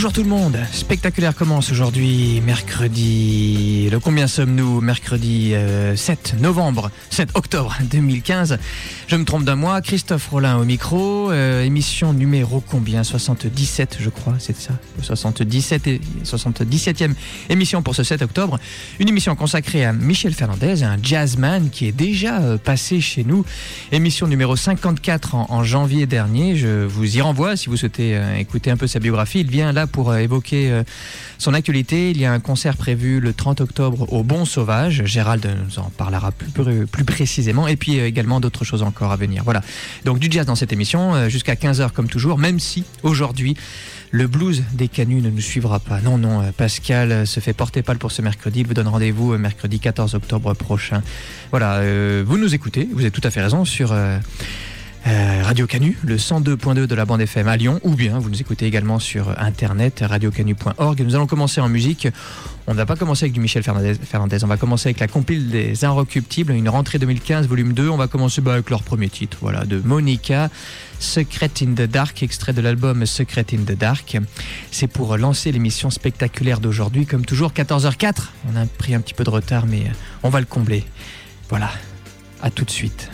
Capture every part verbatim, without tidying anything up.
Bonjour tout le monde, Spectaculaire commence aujourd'hui, mercredi, le combien sommes-nous? Mercredi euh, sept novembre, sept octobre deux mille quinze. Je me trompe d'un mois, Christophe Rollin au micro, euh, émission numéro combien? soixante-dix-sept je crois, c'est ça, soixante-dix-sept et soixante-dix-septième émission pour ce sept octobre. Une émission consacrée à Michel Fernandez, un jazzman qui est déjà euh, passé chez nous. Émission numéro cinquante-quatre en, en janvier dernier, je vous y renvoie si vous souhaitez euh, écouter un peu sa biographie. Il vient là pour euh, évoquer euh, son actualité. Il y a un concert prévu le trente octobre au Bon Sauvage. Gérald nous en parlera plus, plus, plus précisément. Et puis euh, également d'autres choses encore à venir. Voilà. Donc du jazz dans cette émission euh, jusqu'à quinze heures comme toujours, même si aujourd'hui le blues des Canuts ne nous suivra pas. Non, non, euh, Pascal euh, se fait porter pâle pour ce mercredi. Il vous donne rendez-vous euh, mercredi quatorze octobre prochain. Voilà, euh, vous nous écoutez, vous avez tout à fait raison sur... Euh, Euh, Radio Canu, le cent deux point deux de la bande F M à Lyon, ou bien vous nous écoutez également sur internet, radio canu point org. Nous allons commencer en musique. On ne va pas commencer avec du Michel Fernandez, Fernandez. On va commencer avec la compile des Inrecuptibles, une rentrée deux mille quinze, volume deux. On va commencer bah, avec leur premier titre, voilà, de Monica, Secret in the Dark, extrait de l'album Secret in the Dark. C'est pour lancer l'émission spectaculaire d'aujourd'hui, comme toujours, quatorze heures quatre. On a pris un petit peu de retard, mais on va le combler. Voilà, à tout de suite.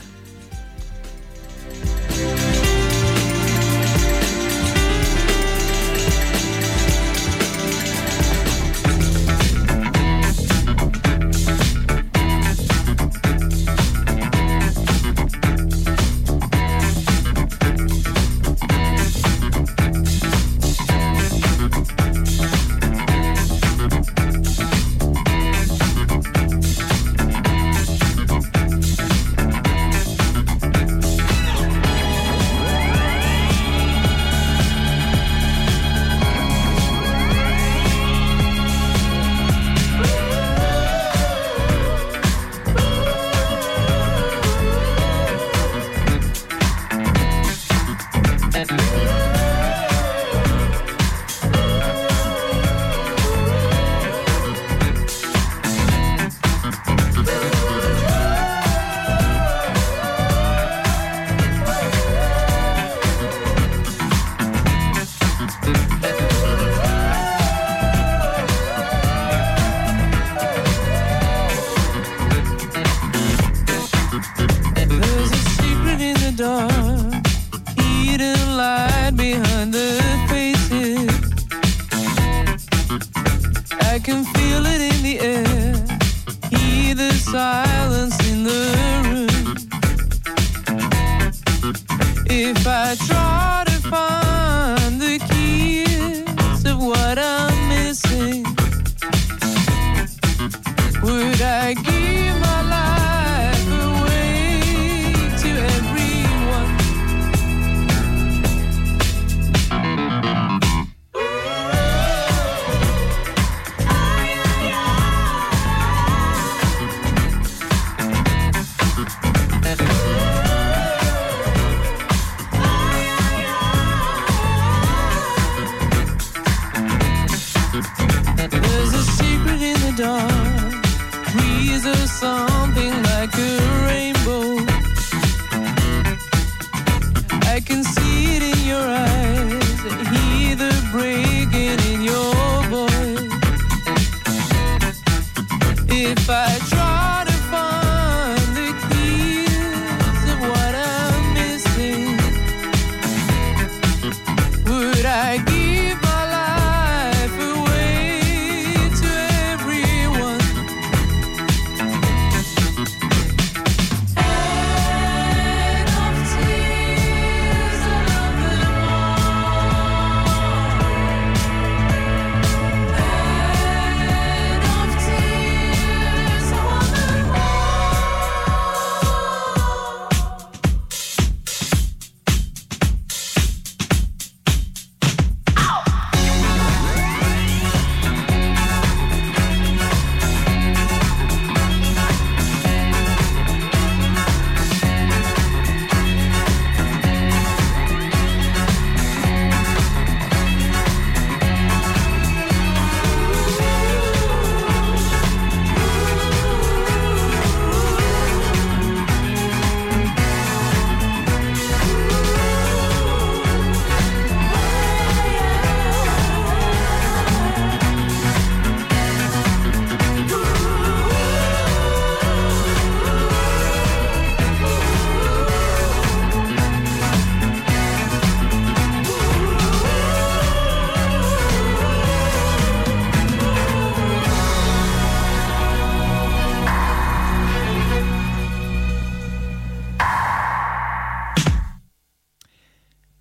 Something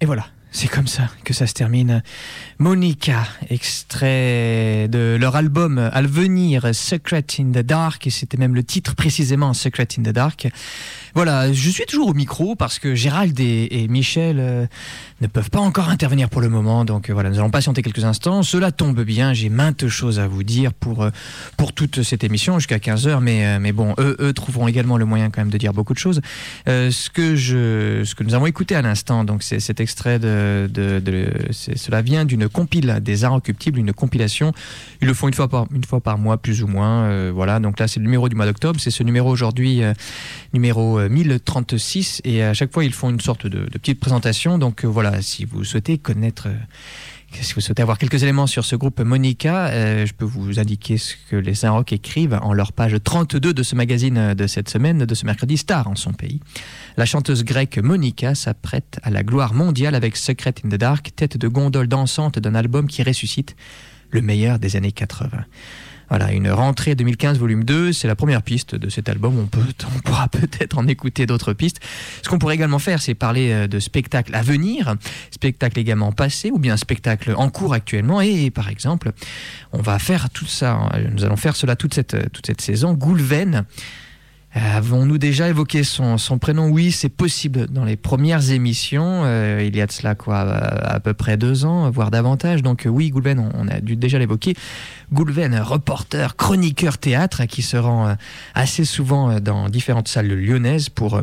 voilà, c'est comme ça que ça se termine. Monica, extrait de leur album à venir, Secret in the Dark, et c'était même le titre précisément, Secret in the Dark. Voilà, je suis toujours au micro parce que Gérald et, et Michel euh, ne peuvent pas encore intervenir pour le moment, donc euh, voilà, nous allons patienter quelques instants. Cela tombe bien, j'ai maintes choses à vous dire pour, euh, pour toute cette émission jusqu'à quinze heures, mais, euh, mais bon, eux, eux trouveront également le moyen quand même de dire beaucoup de choses. Euh, ce, que je, ce que nous avons écouté à l'instant, donc c'est cet extrait de... de, de c'est, cela vient d'une compile des Arts Occultibles, une compilation. Ils le font une fois par, une fois par mois, plus ou moins. Euh, voilà, donc là c'est le numéro du mois d'octobre, c'est ce numéro aujourd'hui, euh, numéro euh, mille trente-six, et à chaque fois ils font une sorte de, de petite présentation. Donc euh, voilà, si vous souhaitez connaître, euh, si vous souhaitez avoir quelques éléments sur ce groupe Monica, euh, je peux vous indiquer ce que les Saint-Roch écrivent en leur page trente-deux de ce magazine de cette semaine, de ce mercredi, Star en son pays. La chanteuse grecque Monica s'apprête à la gloire mondiale avec Secret in the Dark, tête de gondole dansante d'un album qui ressuscite le meilleur des années quatre-vingts. Voilà, une rentrée deux mille quinze volume deux, c'est la première piste de cet album. On, peut, on pourra peut-être en écouter d'autres pistes. Ce qu'on pourrait également faire, c'est parler de spectacles à venir, spectacles également passés ou bien spectacles en cours actuellement. Et par exemple, on va faire tout ça, nous allons faire cela toute cette, toute cette saison. Goulven. Avons-nous déjà évoqué son, son prénom? Oui, c'est possible dans les premières émissions. Euh, il y a de cela quoi, à, à peu près deux ans, voire davantage. Donc euh, oui, Goulven, on, on a dû déjà l'évoquer. Goulven, reporter, chroniqueur théâtre, qui se rend euh, assez souvent dans différentes salles lyonnaises pour, euh,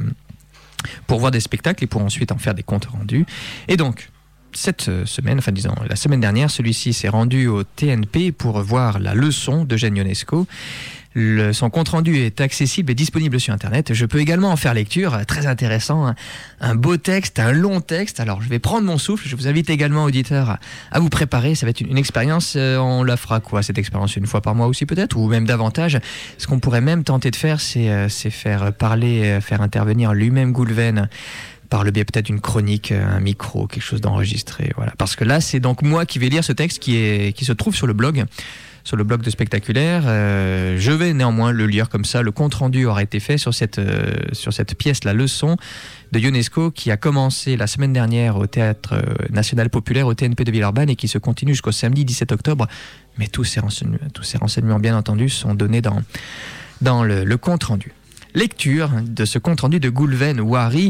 pour voir des spectacles et pour ensuite en faire des comptes rendus. Et donc, cette semaine, enfin disons la semaine dernière, celui-ci s'est rendu au T N P pour voir La Leçon d'Eugène Ionesco. Le, son compte-rendu est accessible et disponible sur Internet. Je peux également en faire lecture, très intéressant, un, un beau texte, un long texte. Alors je vais prendre mon souffle, je vous invite également, auditeurs, à, à vous préparer. Ça va être une, une expérience, euh, on la fera quoi, cette expérience, une fois par mois aussi peut-être, ou même davantage. Ce qu'on pourrait même tenter de faire, c'est, euh, c'est faire parler, euh, faire intervenir lui-même Goulven, par le biais peut-être d'une chronique, un micro, quelque chose d'enregistré. Voilà. Parce que là, c'est donc moi qui vais lire ce texte qui, est, qui se trouve sur le blog, sur le blog de Spectaculaire. Euh, je vais néanmoins le lire comme ça. Le compte-rendu aura été fait sur cette, euh, sur cette pièce, La Leçon, de Ionesco, qui a commencé la semaine dernière au Théâtre National Populaire, au T N P de Villeurbanne, et qui se continue jusqu'au samedi dix-sept octobre. Mais tous ces renseignements, tous ces renseignements bien entendu, sont donnés dans, dans le, le compte-rendu. Lecture de ce compte-rendu de Goulven Ouari,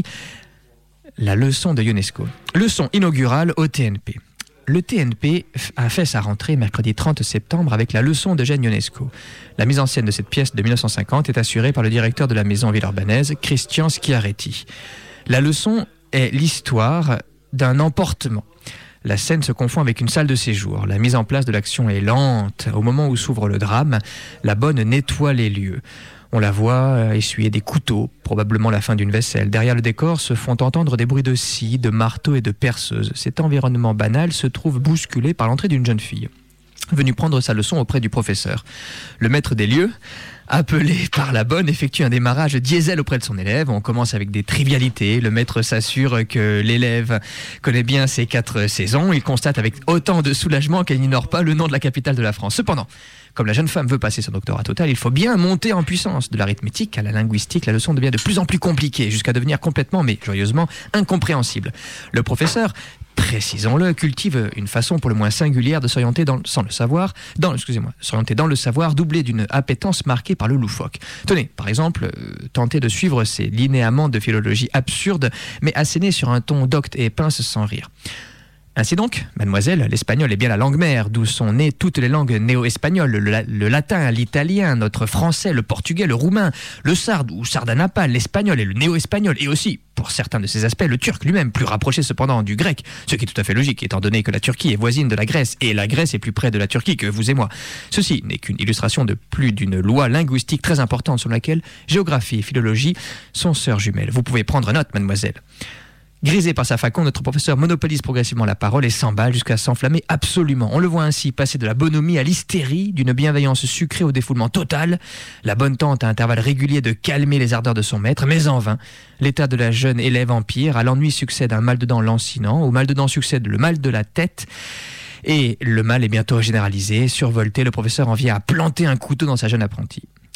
La Leçon de Ionesco. Leçon inaugurale au T N P. Le T N P a fait sa rentrée mercredi trente septembre avec La Leçon d'Eugène Ionesco. La mise en scène de cette pièce de dix-neuf cent cinquante est assurée par le directeur de la maison villeurbannaise, Christian Schiaretti. La Leçon est l'histoire d'un emportement. La scène se confond avec une salle de séjour. La mise en place de l'action est lente. Au moment où s'ouvre le drame, la bonne nettoie les lieux. On la voit essuyer des couteaux, probablement la fin d'une vaisselle. Derrière le décor se font entendre des bruits de scie, de marteaux et de perceuses. Cet environnement banal se trouve bousculé par l'entrée d'une jeune fille, venue prendre sa leçon auprès du professeur. Le maître des lieux, appelé par la bonne, effectue un démarrage diesel auprès de son élève. On commence avec des trivialités. Le maître s'assure que l'élève connaît bien ses quatre saisons. Il constate avec autant de soulagement qu'elle n'ignore pas le nom de la capitale de la France. Cependant, comme la jeune femme veut passer son doctorat total, il faut bien monter en puissance. De l'arithmétique à la linguistique, la leçon devient de plus en plus compliquée, jusqu'à devenir complètement, mais joyeusement, incompréhensible. Le professeur, précisons-le, cultive une façon pour le moins singulière de s'orienter dans, sans le savoir, dans, excusez-moi, s'orienter dans le savoir, doublé d'une appétence marquée par le loufoque. Tenez, par exemple, euh, tenter de suivre ces linéaments de philologie absurde, mais assénés sur un ton docte et pince sans rire. Ainsi donc, mademoiselle, l'espagnol est bien la langue mère, d'où sont nées toutes les langues néo-espagnoles, le, la, le latin, l'italien, notre français, le portugais, le roumain, le sarde ou sardanapale, l'espagnol et le néo-espagnol, et aussi, pour certains de ces aspects, le turc lui-même, plus rapproché cependant du grec, ce qui est tout à fait logique, étant donné que la Turquie est voisine de la Grèce, et la Grèce est plus près de la Turquie que vous et moi. Ceci n'est qu'une illustration de plus d'une loi linguistique très importante sur laquelle géographie et philologie sont sœurs jumelles. Vous pouvez prendre note, mademoiselle. Grisé par sa faconde, notre professeur monopolise progressivement la parole et s'emballe jusqu'à s'enflammer absolument. On le voit ainsi passer de la bonhomie à l'hystérie, d'une bienveillance sucrée au défoulement total. La bonne tante à intervalles réguliers de calmer les ardeurs de son maître, mais en vain. L'état de la jeune élève empire, à l'ennui succède un mal de dents lancinant, au mal de dents succède le mal de la tête. Et le mal est bientôt généralisé. Survolté, le professeur en vient à planter un couteau dans sa jeune apprentie.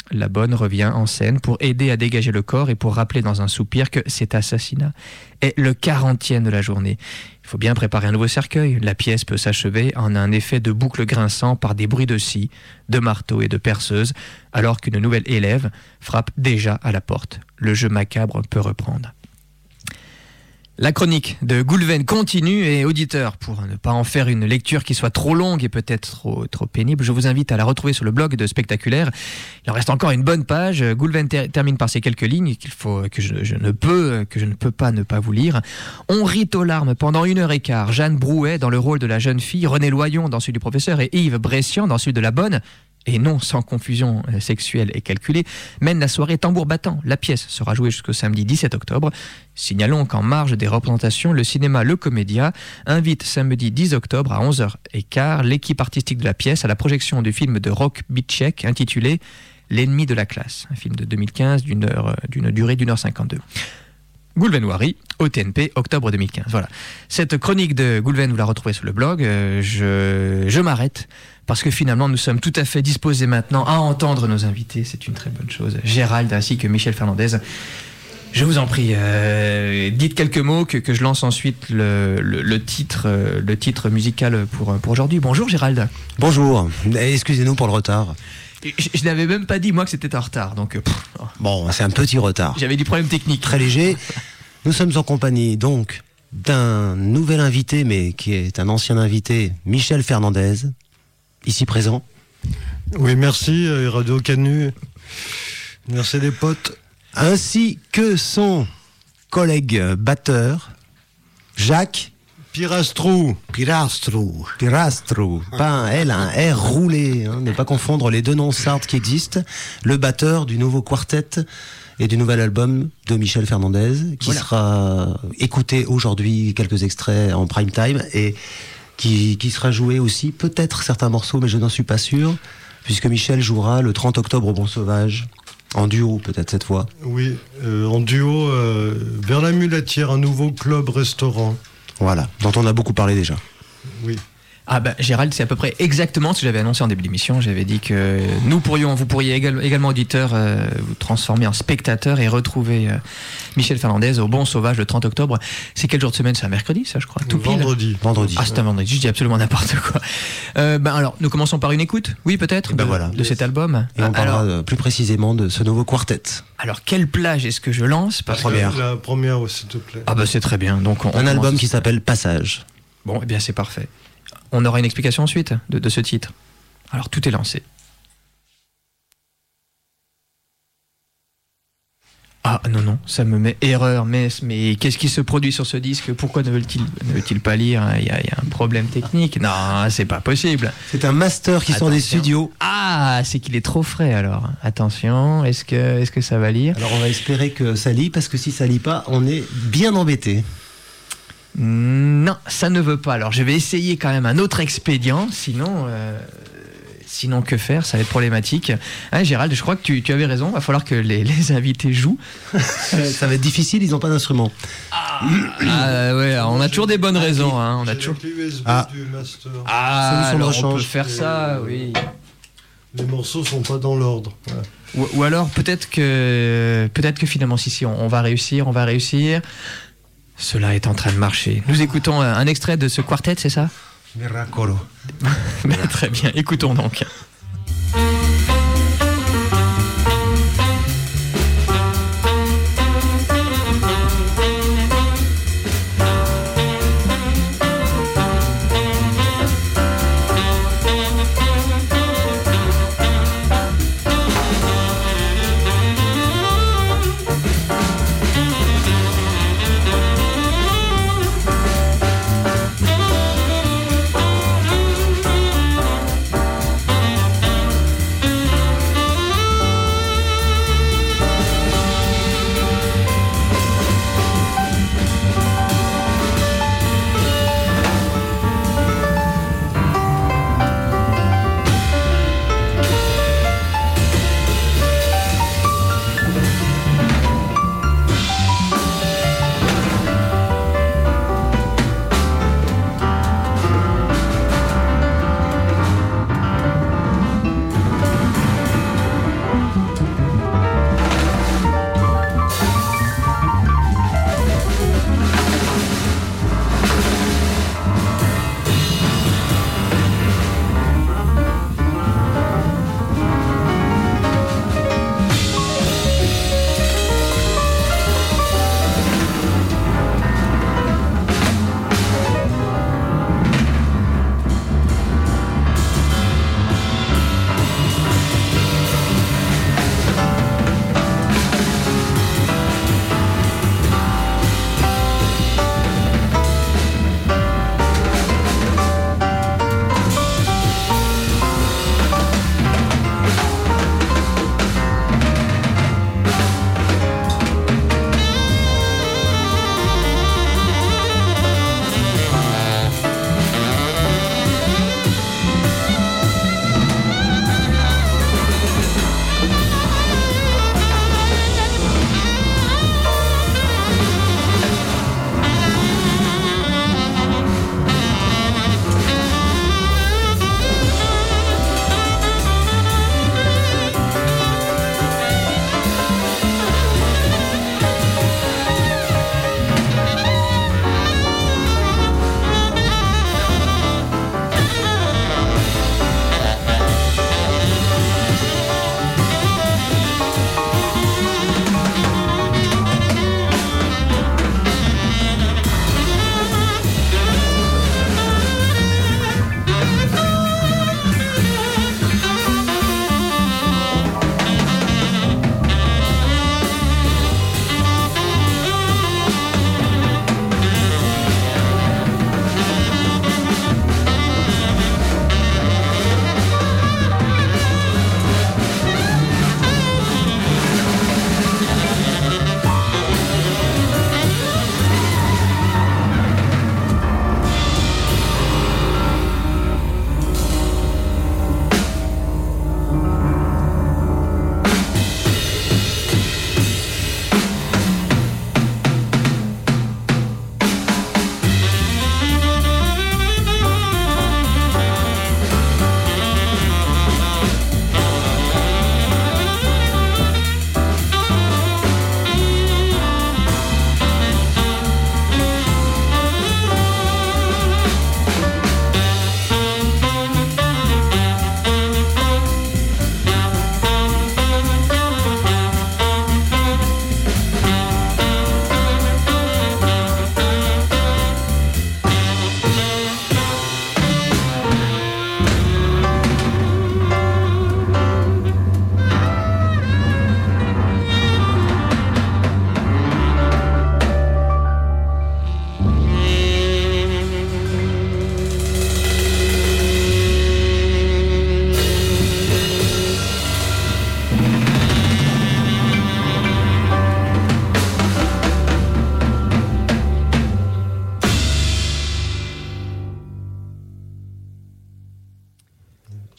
la bonne revient en scène pour aider à dégager le corps et pour rappeler dans un soupir que cet assassinat est le quarantième de la journée. Il faut bien préparer un nouveau cercueil. La pièce peut s'achever en un effet de boucle grinçant par des bruits de scie, de marteau et de perceuse, alors qu'une nouvelle élève frappe déjà à la porte. Le jeu macabre peut reprendre. La chronique de Goulven continue et auditeurs, pour ne pas en faire une lecture qui soit trop longue et peut-être trop, trop pénible, je vous invite à la retrouver sur le blog de Spectaculaire. Il en reste encore une bonne page. Goulven ter- termine par ces quelques lignes qu'il faut, que je, je ne peux, que je ne peux pas ne pas vous lire. On rit aux larmes pendant une heure et quart. Jeanne Brouet dans le rôle de la jeune fille, René Loyon dans celui du professeur et Yves Bressian dans celui de la bonne, et non sans confusion sexuelle et calculée, mène la soirée tambour battant. La pièce sera jouée jusqu'au samedi dix-sept octobre. Signalons qu'en marge des représentations, le cinéma Le Comédia invite samedi dix octobre à onze heures quinze l'équipe artistique de la pièce à la projection du film de Roch Bitschek intitulé L'ennemi de la classe, un film de deux mille quinze d'une, heure, d'une durée d'une heure cinquante-deux. Goulven Wari, O T N P, octobre deux mille quinze. Voilà. Cette chronique de Goulven, vous la retrouvez sur le blog. Euh, je, je m'arrête parce que finalement, nous sommes tout à fait disposés maintenant à entendre nos invités. C'est une très bonne chose. Gérald ainsi que Michel Fernandez. Je vous en prie, euh, dites quelques mots que, que je lance ensuite le, le, le, titre, euh, le titre musical pour, pour aujourd'hui. Bonjour Gérald. Bonjour, excusez-nous pour le retard. Je, je n'avais même pas dit moi que c'était en retard, donc pff, oh. Bon, c'est un petit retard. J'avais des problèmes techniques. Très léger. Nous sommes en compagnie donc d'un nouvel invité, mais qui est un ancien invité, Michel Fernandez, ici présent. Oui, merci Radio Canu. Merci les potes. Ainsi que son collègue batteur, Jacques Pirastrou. Pirastrou. Pirastrou. Pas un L, un R roulé. Hein, ne pas confondre les deux noms sardes qui existent. Le batteur du nouveau quartet et du nouvel album de Michel Fernandez, qui voilà. sera écouté aujourd'hui, quelques extraits en prime time, et qui, qui sera joué aussi, peut-être certains morceaux, mais je n'en suis pas sûr, puisque Michel jouera le trente octobre au Bon Sauvage. En duo, peut-être, cette fois. Oui, euh, en duo, euh, vers la Mulatière, un nouveau club-restaurant. Voilà, dont on a beaucoup parlé déjà. Oui. Ah ben, Gérald, c'est à peu près exactement ce que j'avais annoncé en début d'émission. J'avais dit que nous pourrions, vous pourriez égal, également, auditeur, euh, vous transformer en spectateur et retrouver euh, Michel Fernandez au Bon Sauvage le trente octobre. C'est quel jour de semaine? C'est un mercredi, ça, je crois. Tout pile. Vendredi. Vendredi. Ah, c'est un vendredi. Je dis absolument n'importe quoi. Euh, ben alors, nous commençons par une écoute, oui, peut-être, ben de, voilà. de cet album. Et on parlera alors, plus précisément de ce nouveau quartet. Alors, quelle plage est-ce que je lance? La première. La première, s'il te plaît. Ah ben, c'est très bien. Donc, on, un on album commence. Qui s'appelle Passage. Bon, eh bien, c'est parfait. On aura une explication ensuite de, de ce titre. Alors, tout est lancé. Ah non, non, ça me met erreur, mais, mais qu'est-ce qui se produit sur ce disque? Pourquoi ne veulent-ils, ne veulent-ils pas lire? Il y, a, il y a un problème technique. Non, c'est pas possible. C'est un master qui Attention. sort des studios. Ah, c'est qu'il est trop frais alors. Attention, est-ce que, est-ce que ça va lire? Alors on va espérer que ça lit, parce que si ça lit pas, on est bien embêté. Non, ça ne veut pas. Alors je vais essayer quand même un autre expédient, sinon... Euh... Sinon, que faire? Ça va être problématique. Hein, Gérald, je crois que tu, tu avais raison. Il va falloir que les, les invités jouent. Ça va être difficile, ils n'ont pas d'instrument. Ah, ah ouais, on a toujours des bonnes raisons. Hein, on a toujours... U S B ah. du master. Ah, alors on peut faire ça, oui. Les morceaux sont pas dans l'ordre. Ouais. Ou, ou alors peut-être que, peut-être que finalement, si, si, on, on va réussir, on va réussir. Cela est en train de marcher. Nous écoutons un extrait de ce quartet, c'est ça? Miracolo. Très bien, écoutons donc. Thank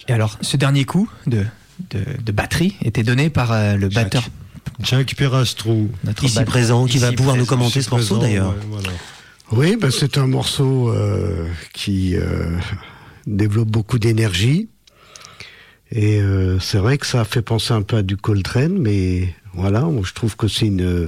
Et alors, ce dernier coup de, de, de batterie était donné par euh, le Jack. batteur. Jack Perastro. Notre Ici batteur. présent, qui va Ici pouvoir nous présent. commenter ce morceau Présent, d'ailleurs. ouais, voilà. Oui, ben, c'est un morceau euh, qui euh, développe beaucoup d'énergie. Et euh, c'est vrai que ça fait penser un peu à du Coltrane, mais voilà, moi, je trouve que c'est une,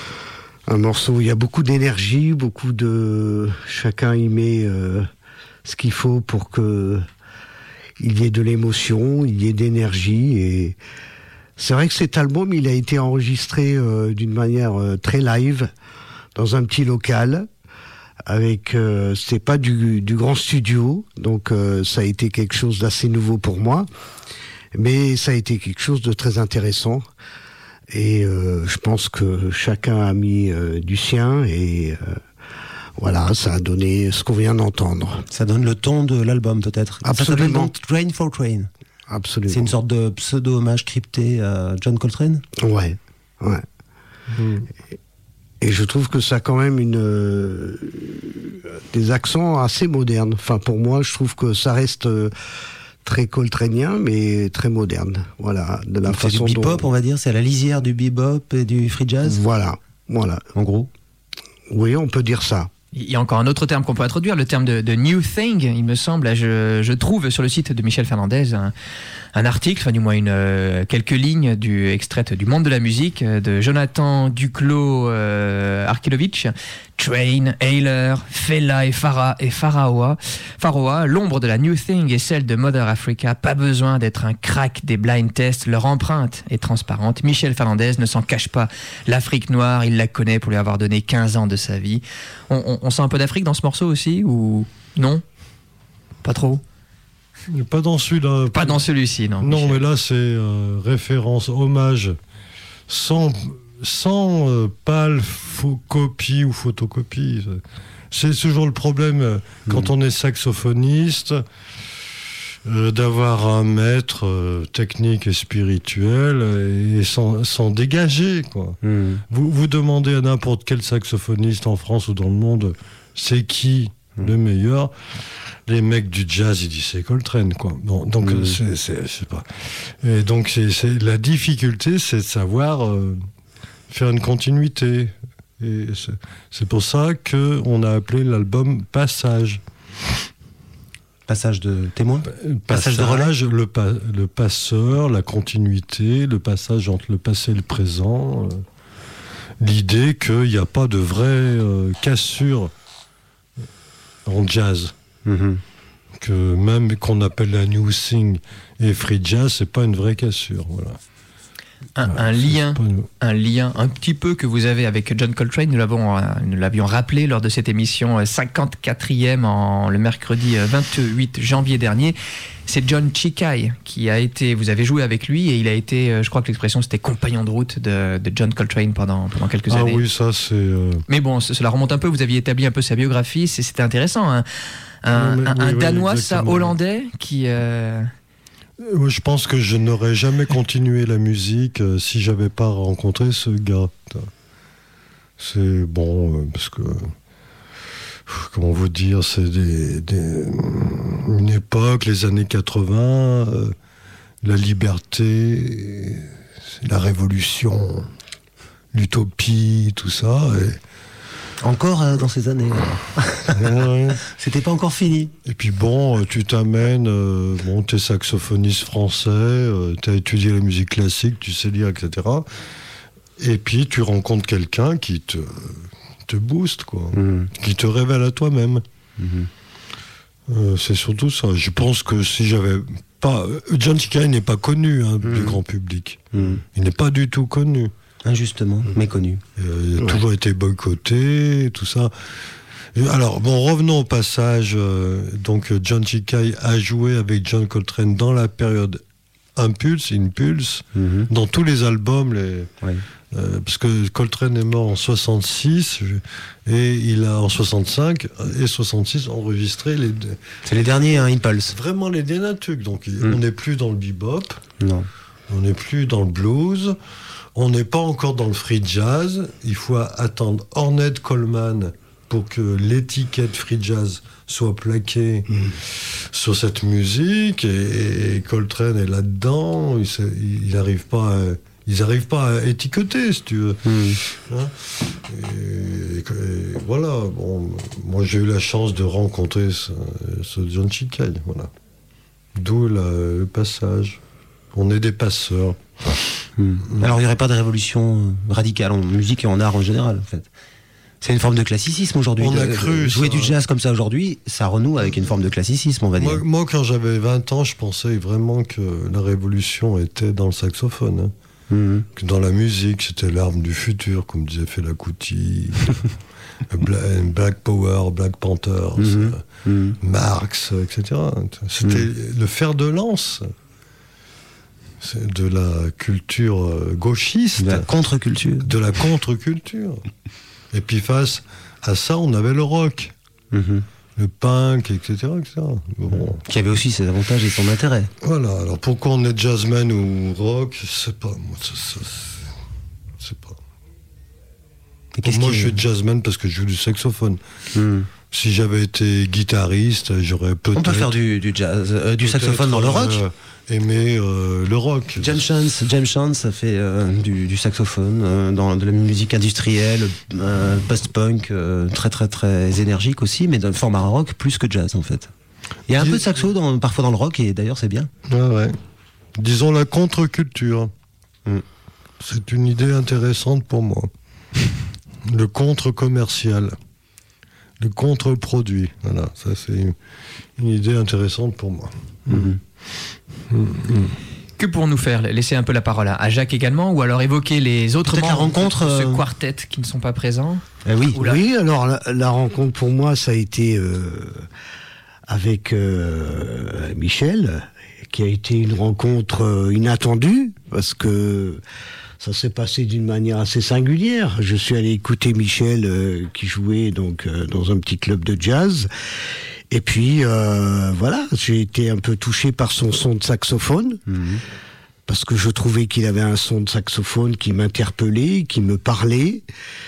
un morceau où il y a beaucoup d'énergie, beaucoup de... Chacun y met euh, ce qu'il faut pour que il y ait de l'émotion, il y ait d'énergie. Et c'est vrai que cet album, il a été enregistré euh, d'une manière euh, très live, dans un petit local. Avec, euh, c'est pas du, du grand studio, donc euh, ça a été quelque chose d'assez nouveau pour moi, mais ça a été quelque chose de très intéressant. Et euh, je pense que chacun a mis euh, du sien et euh, voilà, ça a donné ce qu'on vient d'entendre. Ça donne le ton de l'album peut-être. Ça s'appelle Absolument. donc Train for Train. Absolument. C'est une sorte de pseudo-hommage crypté à John Coltrane. Ouais, ouais. Mm. Et je trouve que ça a quand même une euh, des accents assez modernes. Enfin, pour moi, je trouve que ça reste euh, très coltranien, mais très moderne. Voilà, de la Donc c'est façon du bebop, dont... on va dire. C'est à la lisière du bebop et du free jazz. Voilà, voilà. En gros. Oui, on peut dire ça. Il y a encore un autre terme qu'on peut introduire, le terme de, de New Thing, il me semble. Là, je, je trouve sur le site de Michel Fernandez un, un article, enfin du moins une, euh, quelques lignes du, extraites du Monde de la musique euh, de Jonathan Duclos euh, Arkilovic. Train, Ayler, Fela et Farah et Pharaoh. Pharaoh, l'ombre de la New Thing est celle de Mother Africa. Pas besoin d'être un crack des blind tests. Leur empreinte est transparente. Michel Fernandez ne s'en cache pas. L'Afrique noire, il la connaît pour lui avoir donné quinze ans de sa vie. On, on, on sent un peu d'Afrique dans ce morceau aussi ou non? Pas trop. Pas dans celui-là. Pas dans celui-ci, non. Non, Michel. mais là, c'est euh, référence, hommage, sans, sans euh, pâle faux copie ou photocopie. C'est toujours le problème euh, quand Mmh. on est saxophoniste, euh, d'avoir un maître euh, technique et spirituel et, et s'en s'en dégager, quoi. Mmh. Vous, vous demandez à n'importe quel saxophoniste en France ou dans le monde, c'est qui Mmh. le meilleur? Les mecs du jazz, ils disent c'est Coltrane, quoi. Bon, donc Mmh. c'est, c'est, je sais pas. Et donc c'est, c'est la difficulté, c'est de savoir euh, faire une continuité. Et c'est, c'est pour ça que on a appelé l'album Passage. Passage de témoin. Passage Passage de relais. le, pa- le passeur, la continuité, le passage entre le passé et le présent. euh, l'idée qu'il n'y a pas de vraie euh, cassure en jazz. Mmh. Que même qu'on appelle la new thing et free jazz, c'est pas une vraie cassure. Voilà. Un, Voilà, un c'est lien, pas une- un lien un petit peu que vous avez avec John Coltrane. Nous l'avons, euh, nous l'avions rappelé lors de cette émission euh, cinquante-quatrième en le mercredi euh, vingt-huit janvier dernier. C'est John Chikai qui a été. Vous avez joué avec lui et il a été. euh, Je crois que l'expression c'était compagnon de route de, de John Coltrane pendant pendant quelques Ah années. oui, ça c'est. euh, Mais bon, c- cela remonte un peu. Vous aviez établi un peu sa biographie. c'est- C'était intéressant. hein. Un, Oui, mais- un- oui, un oui, Danois, ça, exactement. hollandais, qui. euh, Moi, je pense que je n'aurais jamais continué la musique euh, si j'avais pas rencontré ce gars. C'est bon, euh, parce que. pff, Comment vous dire, c'est des, des- une époque, les années quatre-vingts, euh, la liberté, c'est la révolution, l'utopie, tout ça. Et, Encore euh, dans ces années. alors. ouais. C'était pas encore fini. Et puis bon, euh, tu t'amènes, euh, bon, t'es saxophoniste français, euh, t'as étudié la musique classique, tu sais lire, et cetera. Et puis tu rencontres quelqu'un qui te, te booste, quoi, Mmh. qui te révèle à toi-même. Mmh. Euh, c'est surtout ça. Je pense que si j'avais pas... euh, John Chikai n'est pas connu hein, du Mhm. grand public. Mmh. Il n'est pas du tout connu. Injustement, méconnu. Euh, il a Ouais. toujours été boycotté, tout ça. Et alors, bon, revenons au passage. euh, donc, euh, John Chikai a joué avec John Coltrane dans la période Impulse, Impulse, Mmh. dans tous les albums, les, Ouais. euh, parce que Coltrane est mort en soixante-six je- et il a en soixante-cinq et soixante-six enregistré les, C'est les derniers, hein, Impulse. vraiment les derniers trucs. Donc, Mm. on n'est plus dans le bebop, Non. on n'est plus dans le blues, on n'est pas encore dans le free jazz. Il faut attendre Ornette Coleman pour que l'étiquette free jazz soit plaquée sur cette musique, et, et Coltrane est là-dedans. Il n'arrive pas à, ils n'arrivent pas à étiqueter, si tu veux. Mmh. Hein et, et, et voilà. Bon, moi, j'ai eu la chance de rencontrer ce, ce John Ciccai, voilà. D'où la, le passage. On est des passeurs. Mmh. Alors, il n'y aurait pas de révolution radicale en musique et en art en général, en fait. C'est une forme de classicisme aujourd'hui. On a de, cru. De jouer ça. Du jazz comme ça aujourd'hui, ça renoue avec une forme de classicisme, on va dire. Moi, moi quand j'avais vingt ans, je pensais vraiment que la révolution était dans le saxophone. Hein. Mmh. Que dans la musique, c'était l'arme du futur, comme disait Fela Kuti, Black Power, Black Panthers, mmh. Mmh. Marx, et cetera. C'était mmh. le fer de lance. C'est de la culture gauchiste. De la contre-culture. De la contre-culture. Et puis face à ça, on avait le rock. Mm-hmm. Le punk, et cetera, et cetera. Bon. Qui avait aussi ses avantages et son intérêt. Voilà, alors pourquoi on est jazzman ou rock, je sais pas. Moi, ça, ça, je sais pas. Moi, je suis jazzman parce que je joue du saxophone. Mm. Si j'avais été guitariste, j'aurais peut-être... On peut faire du, du jazz, euh, du saxophone dans le rock euh, aimer euh, le rock. James Chance, James Chance a fait euh, du, du saxophone euh, dans de la musique industrielle, euh, post-punk, euh, très très très énergique aussi, mais dans le format rock plus que jazz en fait. Il y a un Dis... peu de saxo dans, parfois dans le rock et d'ailleurs c'est bien. Ouais, ouais. Disons la contre-culture. Mm. C'est une idée intéressante pour moi. Le contre-commercial. Le contre-produit. Voilà, ça c'est une, une idée intéressante pour moi. Mm-hmm. Mmh. Que pourrons-nous faire? Laisser un peu la parole à Jacques également, ou alors évoquer les autres Peut-être membres la rencontre, de ce euh... quartet qui ne sont pas présents. Eh oui, oui. Alors la, la rencontre pour moi, ça a été euh, avec euh, Michel, qui a été une rencontre euh, inattendue parce que ça s'est passé d'une manière assez singulière. Je suis allé écouter Michel euh, qui jouait donc euh, dans un petit club de jazz. Et puis, euh, voilà, j'ai été un peu touché par son son de saxophone, mmh. parce que je trouvais qu'il avait un son de saxophone qui m'interpellait, qui me parlait.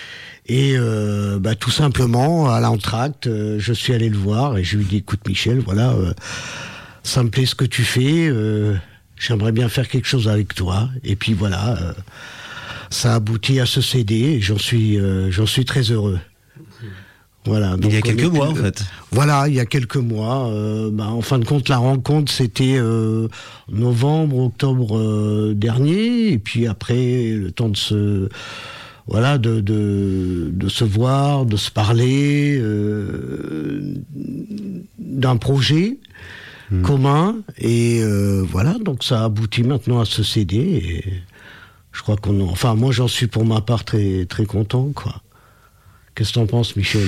Et euh, bah, tout simplement, à l'entracte, euh, je suis allé le voir et je lui ai dit, écoute Michel, voilà, euh, ça me plaît ce que tu fais, euh, j'aimerais bien faire quelque chose avec toi. Et puis voilà, euh, ça a abouti à ce C D et j'en suis, euh, j'en suis très heureux. Voilà, donc il y a quelques mois, en fait. Voilà, il y a quelques mois. Euh, bah, en fin de compte, la rencontre, c'était euh, novembre, octobre euh, dernier. Et puis après, le temps de se... Voilà, de, de, de se voir, de se parler euh, d'un projet mmh. commun. Et euh, voilà, donc ça aboutit maintenant à ce C D. Et je crois qu'on... Enfin, moi, j'en suis pour ma part très, très content, quoi. Qu'est-ce que t'en penses, Michel?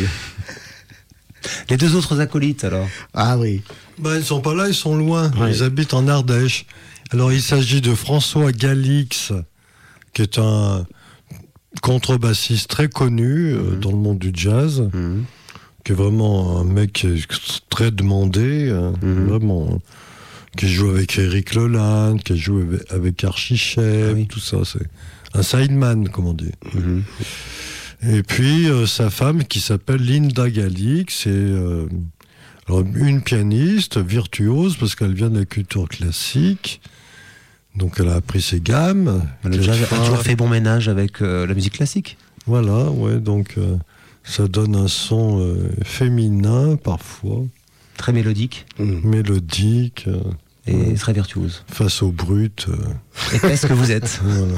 Les deux autres acolytes, alors? Ah oui. Ben, ils ne sont pas là, ils sont loin. Ouais. Ils habitent en Ardèche. Alors, il s'agit de François Galix, qui est un contrebassiste très connu mmh. euh, dans le monde du jazz, mmh. qui est vraiment un mec très demandé, mmh. vraiment, qui joue avec Eric Leland, qui joue avec, avec Archie Shepp, ah oui. tout ça. C'est un sideman, comme on dit. Mmh. Et puis euh, sa femme qui s'appelle Linda Galix, c'est euh, alors, une pianiste virtuose parce qu'elle vient de la culture classique, donc elle a appris ses gammes. Le jazz a toujours fait bon ménage avec euh, la musique classique. Voilà, ouais, donc euh, ça donne un son euh, féminin parfois. Très mélodique. Mmh. Mélodique. Euh, et ouais. très virtuose. Face au brut. Euh... Épaisse que vous êtes.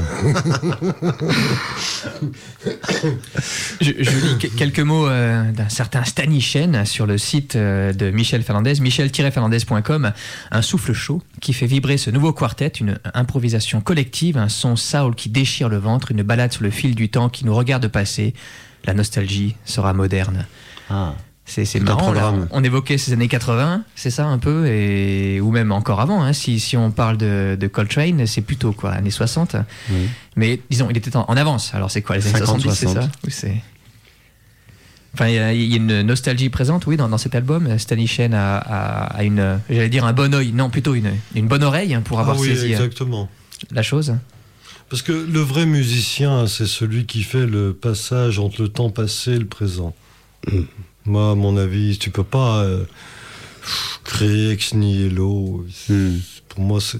je, je lis quelques mots euh, d'un certain Stanichen sur le site euh, de Michel Fernandez, michel tiret fernandez point com. Un souffle chaud qui fait vibrer ce nouveau quartet, une improvisation collective, un son soul qui déchire le ventre, une balade sur le fil du temps qui nous regarde passer. La nostalgie sera moderne. Ah. C'est, c'est marrant, là, on évoquait ces années quatre-vingts, c'est ça un peu, et, ou même encore avant, hein, si, si on parle de, de Coltrane, c'est plutôt quoi, années soixante. Oui. Mais disons, il était en, en avance, alors c'est quoi, les années soixante-dix, c'est ça ou c'est... Enfin, il y, a, il y a une nostalgie présente, oui, dans, dans cet album. Stanichen a, a, a une, j'allais dire un bon oeil, non, plutôt une, une bonne oreille hein, pour avoir ah oui, saisi exactement. la chose. Parce que le vrai musicien, c'est celui qui fait le passage entre le temps passé et le présent. Mmh. Moi, à mon avis, tu peux pas... Euh, créer ex nihilo. Hmm. Pour moi, c'est.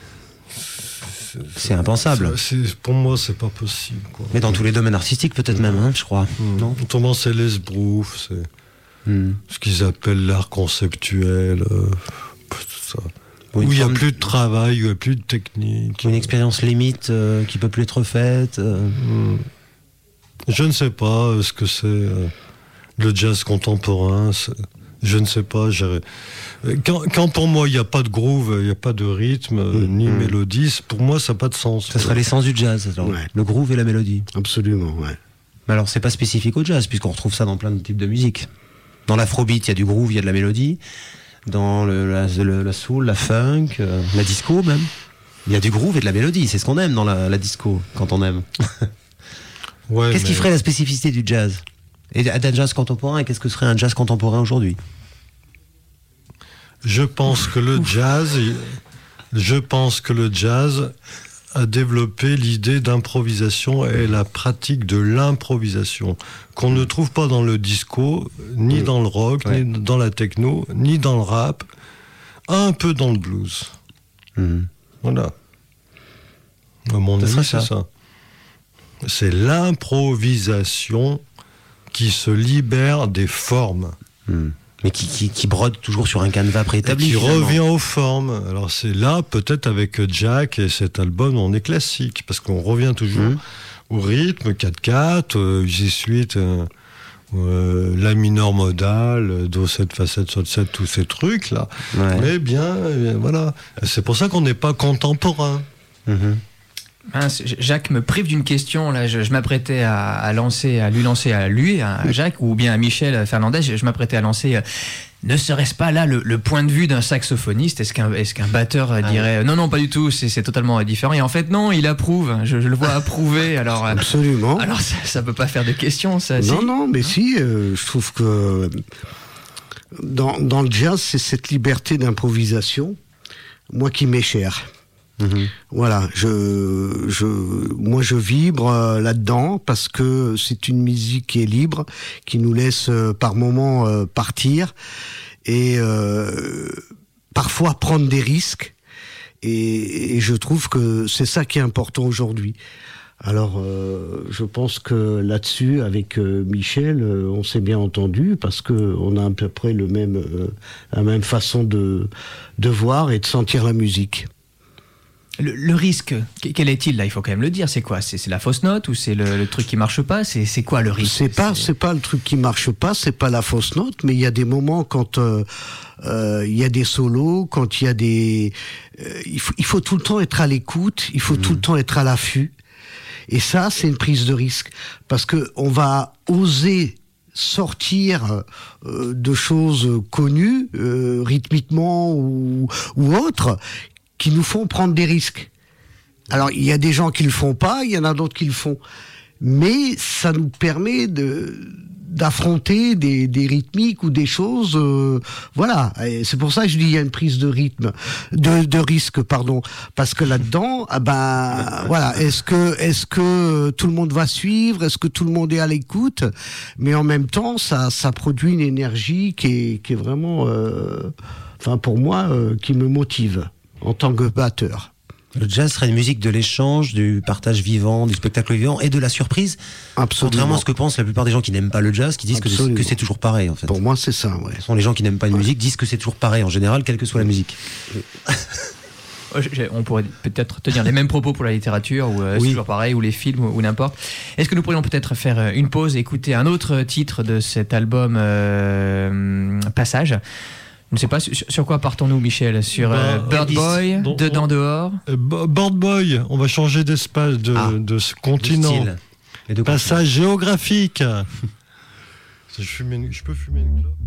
C'est impensable. C'est, c'est, pour moi, c'est pas possible. Quoi. Mais dans tous les domaines artistiques, peut-être même, hein, je crois. Mmh. Non Autrement, c'est l'esbrouf, c'est mmh. ce qu'ils appellent l'art conceptuel, euh, tout ça. Où il n'y a plus de travail, où il n'y a plus de technique. Une expérience limite euh, qui ne peut plus être faite. Euh... Mmh. Je ne sais pas ce que c'est euh, le jazz contemporain. C'est... Je ne sais pas. J'ai... Quand, quand pour moi il n'y a pas de groove, il n'y a pas de rythme, mmh. ni mmh. mélodie, pour moi ça n'a pas de sens. Ça serait l'essence du jazz, alors, ouais. Le groove et la mélodie. Absolument, ouais. Mais alors c'est pas spécifique au jazz, puisqu'on retrouve ça dans plein de types de musique. Dans l'afrobeat, il y a du groove, il y a de la mélodie. Dans le, la, le, la soul, la funk, euh, la disco même, il y a du groove et de la mélodie. C'est ce qu'on aime dans la, la disco, quand on aime. Ouais, qu'est-ce mais... qui ferait la spécificité du jazz et d'un jazz contemporain, et qu'est-ce que serait un jazz contemporain aujourd'hui? Je pense que le jazz, je pense que le jazz a développé l'idée d'improvisation et la pratique de l'improvisation qu'on ne trouve pas dans le disco, ni dans le rock, ouais. ni dans la techno, ni dans le rap, un peu dans le blues. Mmh. Voilà. À mon avis, c'est ça. ça. C'est l'improvisation qui se libère des formes. Mmh. Mais qui, qui, qui brode toujours sur un canevas préétabli. Qui finalement. Revient aux formes. Alors c'est là, peut-être avec Jack et cet album, on est classique, parce qu'on revient toujours mmh. au rythme, quatre quatre, euh, J suite, euh, euh, la mineur modale, do sept, fa sept, sol sept, tous ces trucs-là. Ouais. Mais bien, euh, voilà. C'est pour ça qu'on n'est pas contemporain. Mmh. Mince, Jacques me prive d'une question. Là, je, je m'apprêtais à, à lancer, à lui lancer à lui, à Jacques, ou bien à Michel Fernandez. Je, je m'apprêtais à lancer. Euh, ne serait-ce pas là le, le point de vue d'un saxophoniste? Est-ce qu'un, est-ce qu'un batteur ah, dirait ouais. non, non, pas du tout. C'est, c'est totalement différent. Et en fait, non, il approuve. Je, je le vois approuver. Alors, absolument. Alors, ça, ça peut pas faire de questions, ça. Non, si non, mais si. Euh, je trouve que dans, dans le jazz, c'est cette liberté d'improvisation, moi qui m'est chère. Mmh. Voilà, je, je, moi je vibre euh, là-dedans parce que c'est une musique qui est libre, qui nous laisse euh, par moments euh, partir et euh, parfois prendre des risques. Et, et je trouve que c'est ça qui est important aujourd'hui. Alors, euh, je pense que là-dessus, avec euh, Michel, euh, on s'est bien entendu parce que on a à peu près le même, euh, la même façon de de voir et de sentir la musique. Le, le risque, quel est-il là? Il faut quand même le dire. C'est quoi? C'est, c'est la fausse note ou c'est le, le truc qui marche pas? C'est, c'est quoi le risque? C'est pas, c'est... c'est pas le truc qui marche pas. C'est pas la fausse note, mais il y a des moments quand euh, euh, il y a des solos, quand il y a des, euh, il faut, il faut tout le temps être à l'écoute. Il faut mmh. tout le temps être à l'affût. Et ça, c'est une prise de risque parce que on va oser sortir euh, de choses connues, euh, rythmiquement ou, ou autres, qui nous font prendre des risques. Alors, il y a des gens qui le font pas, il y en a d'autres qui le font. Mais ça nous permet de, d'affronter des, des rythmiques ou des choses, euh, voilà. Et c'est pour ça que je dis il y a une prise de rythme, de, de risque, pardon. Parce que là-dedans, ah ben, voilà. Est-ce que, est-ce que tout le monde va suivre? Est-ce que tout le monde est à l'écoute? Mais en même temps, ça, ça produit une énergie qui est, qui est vraiment, euh, enfin, pour moi, euh, qui me motive en tant que batteur. Le jazz serait une musique de l'échange, du partage vivant, du spectacle vivant et de la surprise. Absolument. Contrairement à ce que pensent la plupart des gens qui n'aiment pas le jazz, qui disent que c'est, que c'est toujours pareil en fait. Pour moi, c'est ça, ouais. Ce sont les gens qui n'aiment pas une ouais. musique disent que c'est toujours pareil en général, quelle que soit la musique. On pourrait peut-être tenir les mêmes propos pour la littérature, ou euh, oui. c'est toujours pareil, ou les films, ou, ou n'importe. Est-ce que nous pourrions peut-être faire une pause et écouter un autre titre de cet album euh, Passage? Je ne sais pas, sur, sur quoi partons-nous, Michel? Sur euh, bah, Bird Boy, bon, Dedans on, Dehors euh, Bird Boy, on va changer d'espace de, ah, de ce continent. Et de Passage géographique. je, fume une, je peux fumer une clope?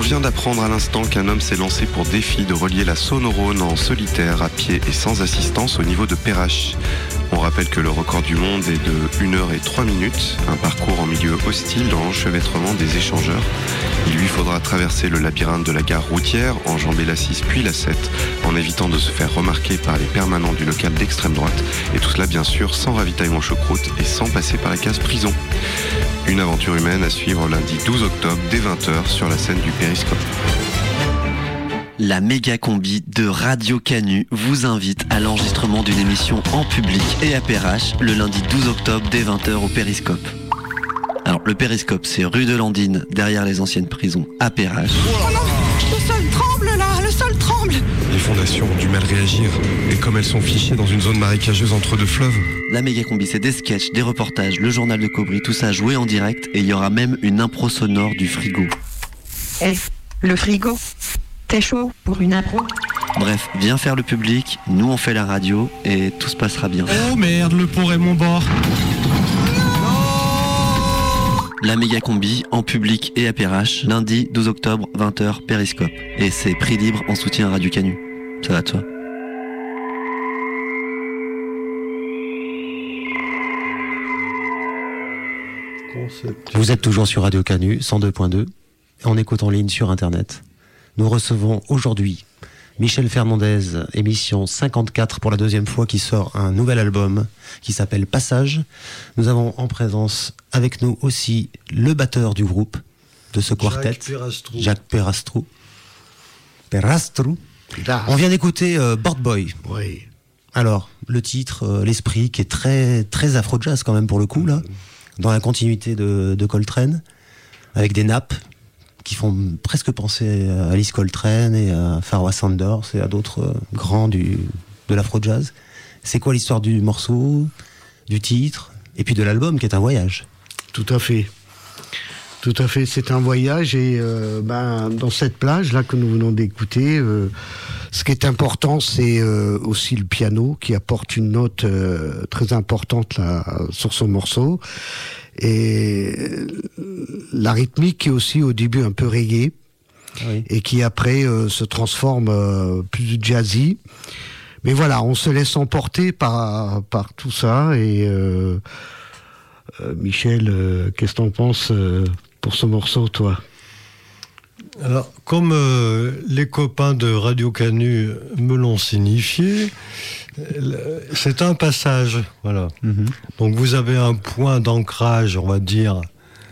vient d'apprendre à l'instant qu'un homme s'est lancé pour défi de relier la Saône-Rhône en solitaire, à pied et sans assistance au niveau de Perrache. On rappelle que le record du monde est de une heure et trois minutes, un parcours en milieu hostile dans l'enchevêtrement des échangeurs. Il lui faudra traverser le labyrinthe de la gare routière, enjamber la six puis la sept, en évitant de se faire remarquer par les permanents du local d'extrême droite, et tout cela bien sûr sans ravitaillement choucroute et sans passer par la case prison. Une aventure humaine à suivre lundi douze octobre dès vingt heures sur la scène du Périscope. La méga combi de Radio Canu vous invite à l'enregistrement d'une émission en public et à Perrache le lundi douze octobre dès vingt heures au Périscope. Alors le Périscope, c'est rue de Landine, derrière les anciennes prisons, à Perrache. Oh non, le sol tremble là, le sol tremble. Les fondations ont du mal réagir, et comme elles sont fichées dans une zone marécageuse entre deux fleuves. La méga combi, c'est des sketchs, des reportages, le journal de Cobry, tout ça joué en direct, et il y aura même une impro sonore du frigo. Eh, le frigo, t'es chaud pour une impro? Bref, viens faire le public, nous on fait la radio, et tout se passera bien. Oh merde, le pont est mon bord. La méga combi en public et à Perrache, lundi douze octobre, vingt heures, Périscope. Et c'est prix libre en soutien à Radio Canu. Ça va de soi. Vous êtes toujours sur Radio Canu, cent deux point deux, en écoute en ligne sur Internet. Nous recevons aujourd'hui Michel Fernandez, émission cinquante-quatre pour la deuxième fois, qui sort un nouvel album qui s'appelle Passage. Nous avons en présence avec nous aussi le batteur du groupe de ce quartet, Jacques Perrastrou. Jacques Perrastrou. Perrastrou. On vient d'écouter euh, Board Boy. Oui. Alors, le titre, euh, l'esprit qui est très, très afro-jazz quand même pour le coup, là, dans la continuité de, de Coltrane, avec des nappes qui font presque penser à Alice Coltrane et à Pharoah Sanders et à d'autres euh, grands du, de l'afro-jazz. C'est quoi l'histoire du morceau, du titre, et puis de l'album qui est un voyage? Tout à fait. Tout à fait, c'est un voyage et euh, ben, dans cette plage là que nous venons d'écouter, euh, ce qui est important, c'est euh, aussi le piano qui apporte une note euh, très importante là, sur ce morceau. Et la rythmique qui est aussi au début un peu reggae, oui. Et qui après euh, se transforme euh, plus jazzy. Mais voilà, on se laisse emporter par, par tout ça. Et euh, euh, Michel, euh, qu'est-ce que t'en penses euh, pour ce morceau, toi? Alors, comme euh, les copains de Radio Canu me l'ont signifié, c'est un passage, voilà. Mm-hmm. Donc vous avez un point d'ancrage, on va dire,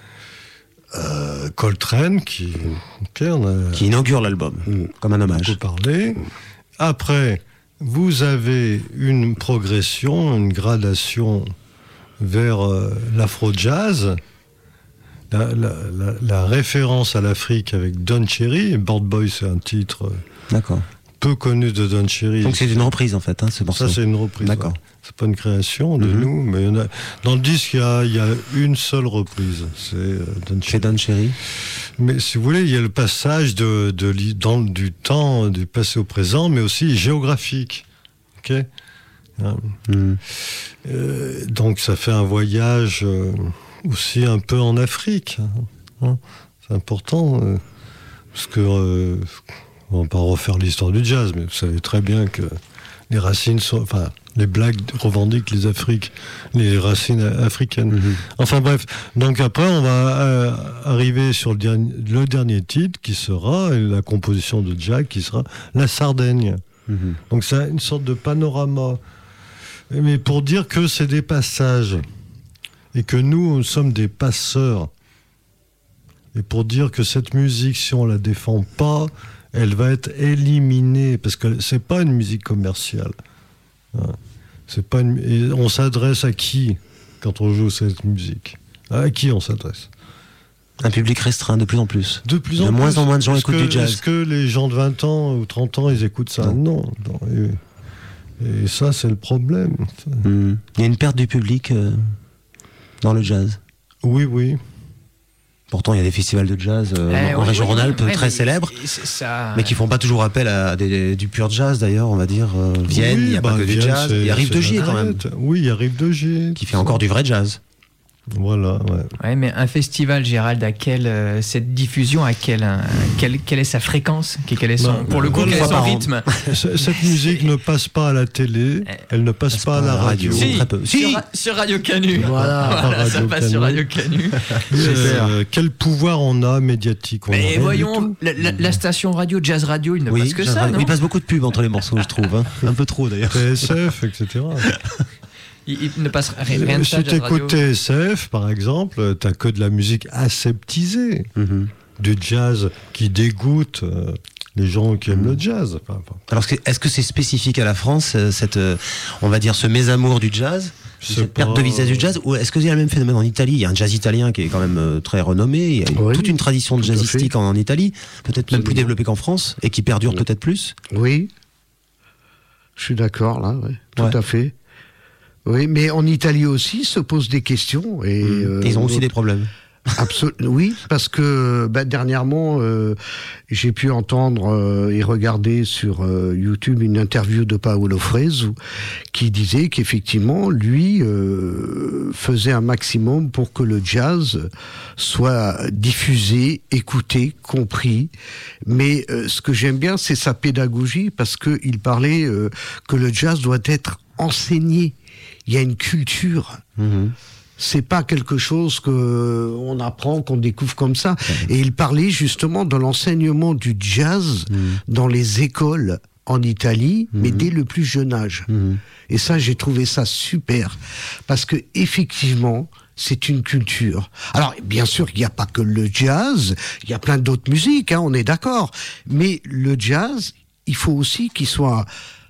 euh, Coltrane, qui, okay, on a, qui inaugure l'album, mm. comme un hommage. On peut parler. Après, vous avez une progression, une gradation vers euh, l'afro-jazz. La, la, la, la référence à l'Afrique avec Don Cherry, Board Boy, c'est un titre D'accord. peu connu de Don Cherry. Donc c'est une reprise en fait, hein, ce morceau. Ça c'est une reprise. D'accord. Ouais. C'est pas une création de mm-hmm. nous, mais on a, dans le disque il y a, il y a une seule reprise. C'est euh, Don Cherry. C'est Don Cherry. Mais si vous voulez, il y a le passage de, de, de dans du temps, du passé au présent, mais aussi géographique. Ok. Hein. Mm. Euh, donc ça fait un voyage. Euh, aussi un peu en Afrique, hein. C'est important euh, parce que euh, on va pas refaire l'histoire du jazz, mais vous savez très bien que les racines sont, enfin les blagues revendiquent les Afriques, les racines africaines. Mm-hmm. Enfin bref, donc après on va euh, arriver sur le dernier, le dernier titre qui sera la composition de Jack, qui sera La Sardaigne. Mm-hmm. Donc c'est une sorte de panorama, mais pour dire que c'est des passages. Et que nous, nous sommes des passeurs. Et pour dire que cette musique, si on la défend pas, elle va être éliminée, parce que c'est pas une musique commerciale. C'est pas une... Et on s'adresse à qui quand on joue cette musique? À qui on s'adresse? Un public restreint, de plus en plus. De plus en de plus. moins en moins de gens écoutent que, du jazz. Est-ce que les gens de vingt ans ou trente ans, ils écoutent ça? Non. non. Et, et ça, c'est le problème. Mmh. Il y a une perte du public... Euh... dans le jazz. Oui, oui. Pourtant, il y a des festivals de jazz euh, eh, en oui, région oui, Rhône-Alpes oui, très mais célèbres, ça... mais qui font pas toujours appel à des, du pur jazz d'ailleurs, on va dire. Euh, Vienne, il oui, n'y a bah, pas que Vienne, du jazz. Il y a Rive de Gier quand même. Oui, il y a Rive de Gier. Qui fait encore du vrai jazz. Voilà, ouais. Ouais, mais un festival, Gérald, à quelle euh, cette diffusion, à quelle, euh, quelle, quelle est sa fréquence, quel est son, Non, pour le coup, voilà. quel est son Par an. rythme? Cette musique ne passe pas à la télé, elle ne passe pas à la radio. Si. Très peu. Si. Sur, sur Radio Canu. Voilà. Voilà, ça Radio passe Canu. sur Radio Canu. Euh, quel pouvoir on a médiatique on a Mais rien du voyons, tout. la, la- la station radio, Jazz Radio, il ne Oui, passe que Jazz ça, Radio. non? Il passe beaucoup de pubs entre les morceaux, je trouve. Hein. Un peu trop d'ailleurs. T S F, et cetera. Il, il ne passe rien, rien de ça, Si Jazz Radio. t'écoutes T S F, par exemple, t'as que de la musique aseptisée, Mhm. du jazz qui dégoûte euh, les gens qui aiment le jazz. Enfin, enfin, Alors, est-ce que- est-ce que c'est spécifique à la France, euh, cette, euh, on va dire, ce mésamour du jazz, C'est cette perte pas- de vitesse du jazz, ou est-ce qu'il y a le même phénomène en Italie? Il y a un jazz italien qui est quand même euh, très renommé. Il y a Oui, toute une tradition de tout à jazzistique en, en Italie, peut-être même plus Absolument. développée qu'en France, et qui perdure Oui. peut-être plus. Oui, je suis d'accord là, ouais, tout Ouais. à fait. Oui, mais en Italie aussi se posent des questions. Et, euh, Et ils ont aussi des problèmes. Absol- oui, parce que bah, dernièrement, euh, j'ai pu entendre euh, et regarder sur euh, YouTube une interview de Paolo Fresu qui disait qu'effectivement, lui euh, faisait un maximum pour que le jazz soit diffusé, écouté, compris. Mais euh, ce que j'aime bien, c'est sa pédagogie, parce qu'il parlait euh, que le jazz doit être enseigné. Il y a une culture. Mhm. C'est pas quelque chose que on apprend, qu'on découvre comme ça. Et il parlait justement de l'enseignement du jazz dans les écoles en Italie, mais dès le plus jeune âge. Et ça, j'ai trouvé ça super, parce que effectivement, c'est une culture. Alors, bien sûr, il n'y a pas que le jazz, il y a plein d'autres musiques, hein, on est d'accord. Mais le jazz, il faut aussi qu'il soit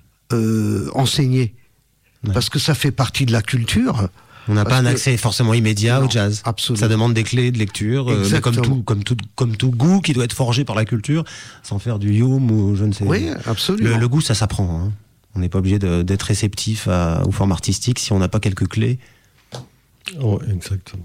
euh, enseigné, parce que ça fait partie de la culture. On n'a pas Parce un que- accès forcément immédiat Non, au jazz. absolument. Ça demande des clés de lecture, euh, mais comme Exactement. tout, comme tout, comme tout goût qui doit être forgé par la culture, sans faire du youm ou je ne sais. Oui, absolument. Le, le goût, ça s'apprend. Hein. On n'est pas obligé de- d'être réceptif à, aux formes artistiques si on n'a pas quelques clés. oh, exactement.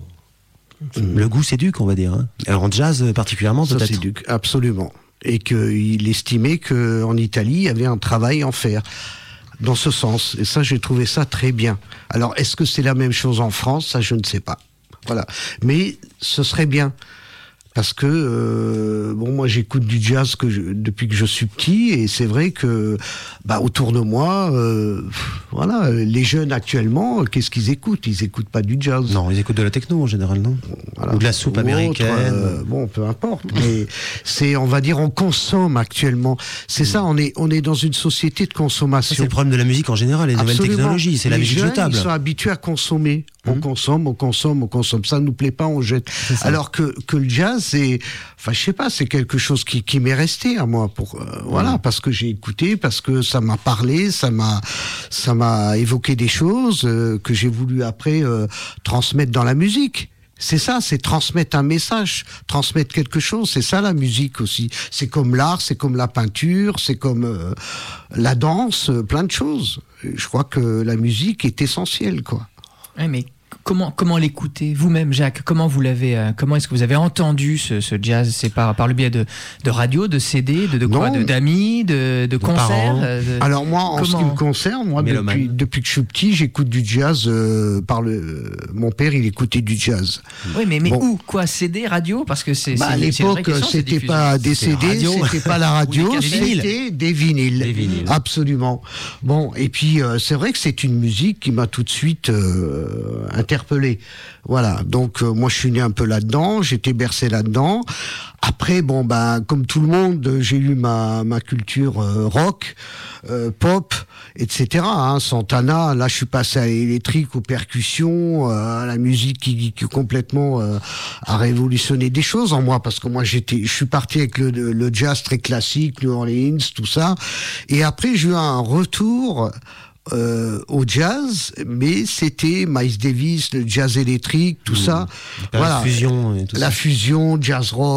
Le goût s'éduque, on va dire. Hein. Alors en jazz particulièrement, Ça, peut-être. c'est du- absolument. Et qu'il estimait qu'en Italie, il y avait un travail à en faire dans ce sens. Et ça, j'ai trouvé ça très bien. Alors, est-ce que c'est la même chose en France? Ça, je ne sais pas. Voilà. Mais ce serait bien. Parce que, euh, bon, moi, j'écoute du jazz que je- depuis que je suis petit, et c'est vrai que, bah, autour de moi, euh, voilà, les jeunes actuellement, qu'est-ce qu'ils écoutent? Ils écoutent pas du jazz. Non, ils écoutent de la techno en général, non? Voilà. Ou de la soupe Ou américaine. autre, euh, bon, peu importe. Mais c'est, on va dire, on consomme actuellement. C'est ça, on est, on est dans une société de Ça, consommation. c'est le problème de la musique en général, les nouvelles Absolument. technologies, c'est la Les musique jeunes, jetable. Ils sont habitués à consommer. On consomme, on consomme, on consomme. Ça ne nous plaît pas, on jette. Alors que, que le jazz, c'est, enfin, je sais pas, c'est quelque chose qui, qui m'est resté à moi pour, euh, voilà, parce que j'ai écouté, parce que ça m'a parlé, ça m'a, ça m'a évoqué des choses euh, que j'ai voulu après euh, transmettre dans la musique. C'est ça, c'est transmettre un message, transmettre quelque chose. C'est ça la musique aussi. C'est comme l'art, c'est comme la peinture, c'est comme euh, la danse, euh, plein de choses. Je crois que la musique est essentielle, quoi. Ouais, mais comment, comment l'écouter vous-même, Jacques? Comment vous l'avez, euh, comment est-ce que vous avez entendu ce, ce jazz? C'est par, par le biais de, de radio, de C D, de, de quoi? Non. De- D'amis, de, de, concerts? parents. euh, de- Alors moi, en ce Comment qui me concerne, moi Mélomane. depuis, depuis que je suis petit, j'écoute du jazz. Euh, par le, mon père, il écoutait du jazz. Oui, mais, mais Bon. où? Quoi? C D, radio? Parce que c'est. Bah, à c'est- c'est une vraie l'époque, question, cette c'était diffusion. pas des C D, radio. c'était pas la radio, Ou des cassettes. c'était des vinyles. Des vinyles. Absolument. Bon, et puis euh, c'est vrai que c'est une musique qui m'a tout de suite euh, interpellé. Voilà. Donc euh, moi, je suis né un peu là-dedans, j'étais bercé là-dedans. Après, bon, ben, comme tout le monde, j'ai eu ma ma culture euh, rock, euh, pop, et cetera. Hein, Santana. Là, je suis passé à l'électrique, aux percussions, euh, à la musique qui, qui complètement euh, a révolutionné des choses en moi, parce que moi, j'étais, je suis parti avec le, le jazz très classique, New Orleans, tout ça. Et après, j'ai eu un retour. Euh, au jazz, mais c'était Miles Davis, le jazz électrique, tout ça. La Voilà. fusion et tout La ça. fusion, jazz rock,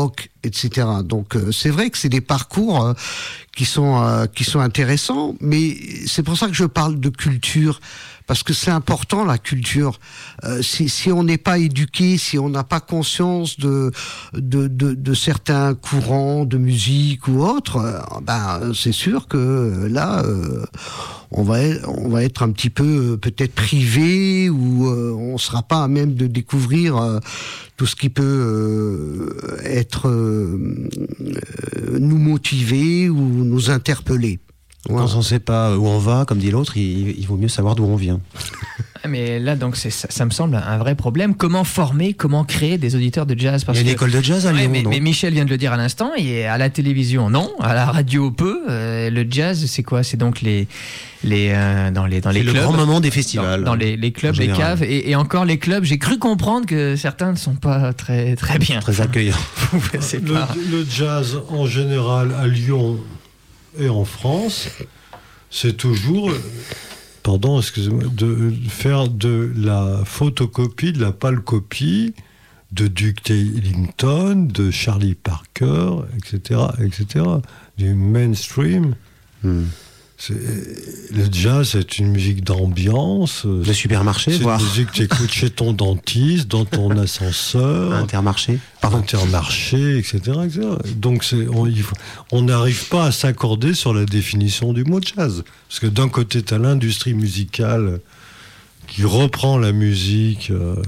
et cetera. Donc euh, c'est vrai que c'est des parcours euh, qui sont euh, qui sont intéressants, mais c'est pour ça que je parle de culture. Parce que c'est important, la culture. Euh, si, si on n'est pas éduqué, si on n'a pas conscience de, de, de, de certains courants de musique ou autres, euh, ben, c'est sûr que là, euh, on va être, on va être un petit peu euh, peut-être privé ou euh, on sera pas à même de découvrir euh, tout ce qui peut euh, être euh, euh, nous motiver ou nous interpeller. Quand on ne sait pas où on va, comme dit l'autre, il, il vaut mieux savoir d'où on vient. Mais là, donc, c'est, ça, ça me semble un vrai problème. Comment former, comment créer des auditeurs de jazz? Parce Il y a une que, école de jazz à ouais, Lyon, mais, non? mais Michel vient de le dire à l'instant, et à la télévision, non. À la radio, peu. Euh, le jazz, c'est quoi? C'est donc les, les, euh, dans les, dans les c'est clubs. le grand moment des festivals. Dans, dans les, les clubs, les caves. Et, et encore les clubs, j'ai cru comprendre que certains ne sont pas très, très bien. Très accueillants. c'est le, pas... le jazz, en général, à Lyon et en France, c'est toujours, pardon, excusez-moi, de faire de la photocopie, de la pâle copie de Duke Ellington, de Charlie Parker, et cetera, et cetera, du mainstream. Hmm. C'est, le jazz, c'est une musique d'ambiance. Le supermarché, c'est voire. une musique que tu écoutes chez ton dentiste, dans ton ascenseur. Intermarché. Pardon. Intermarché, et cetera, et cetera. Donc, c'est, on il faut, on n'arrive pas à s'accorder sur la définition du mot jazz. Parce que d'un côté, tu as l'industrie musicale qui reprend la musique euh,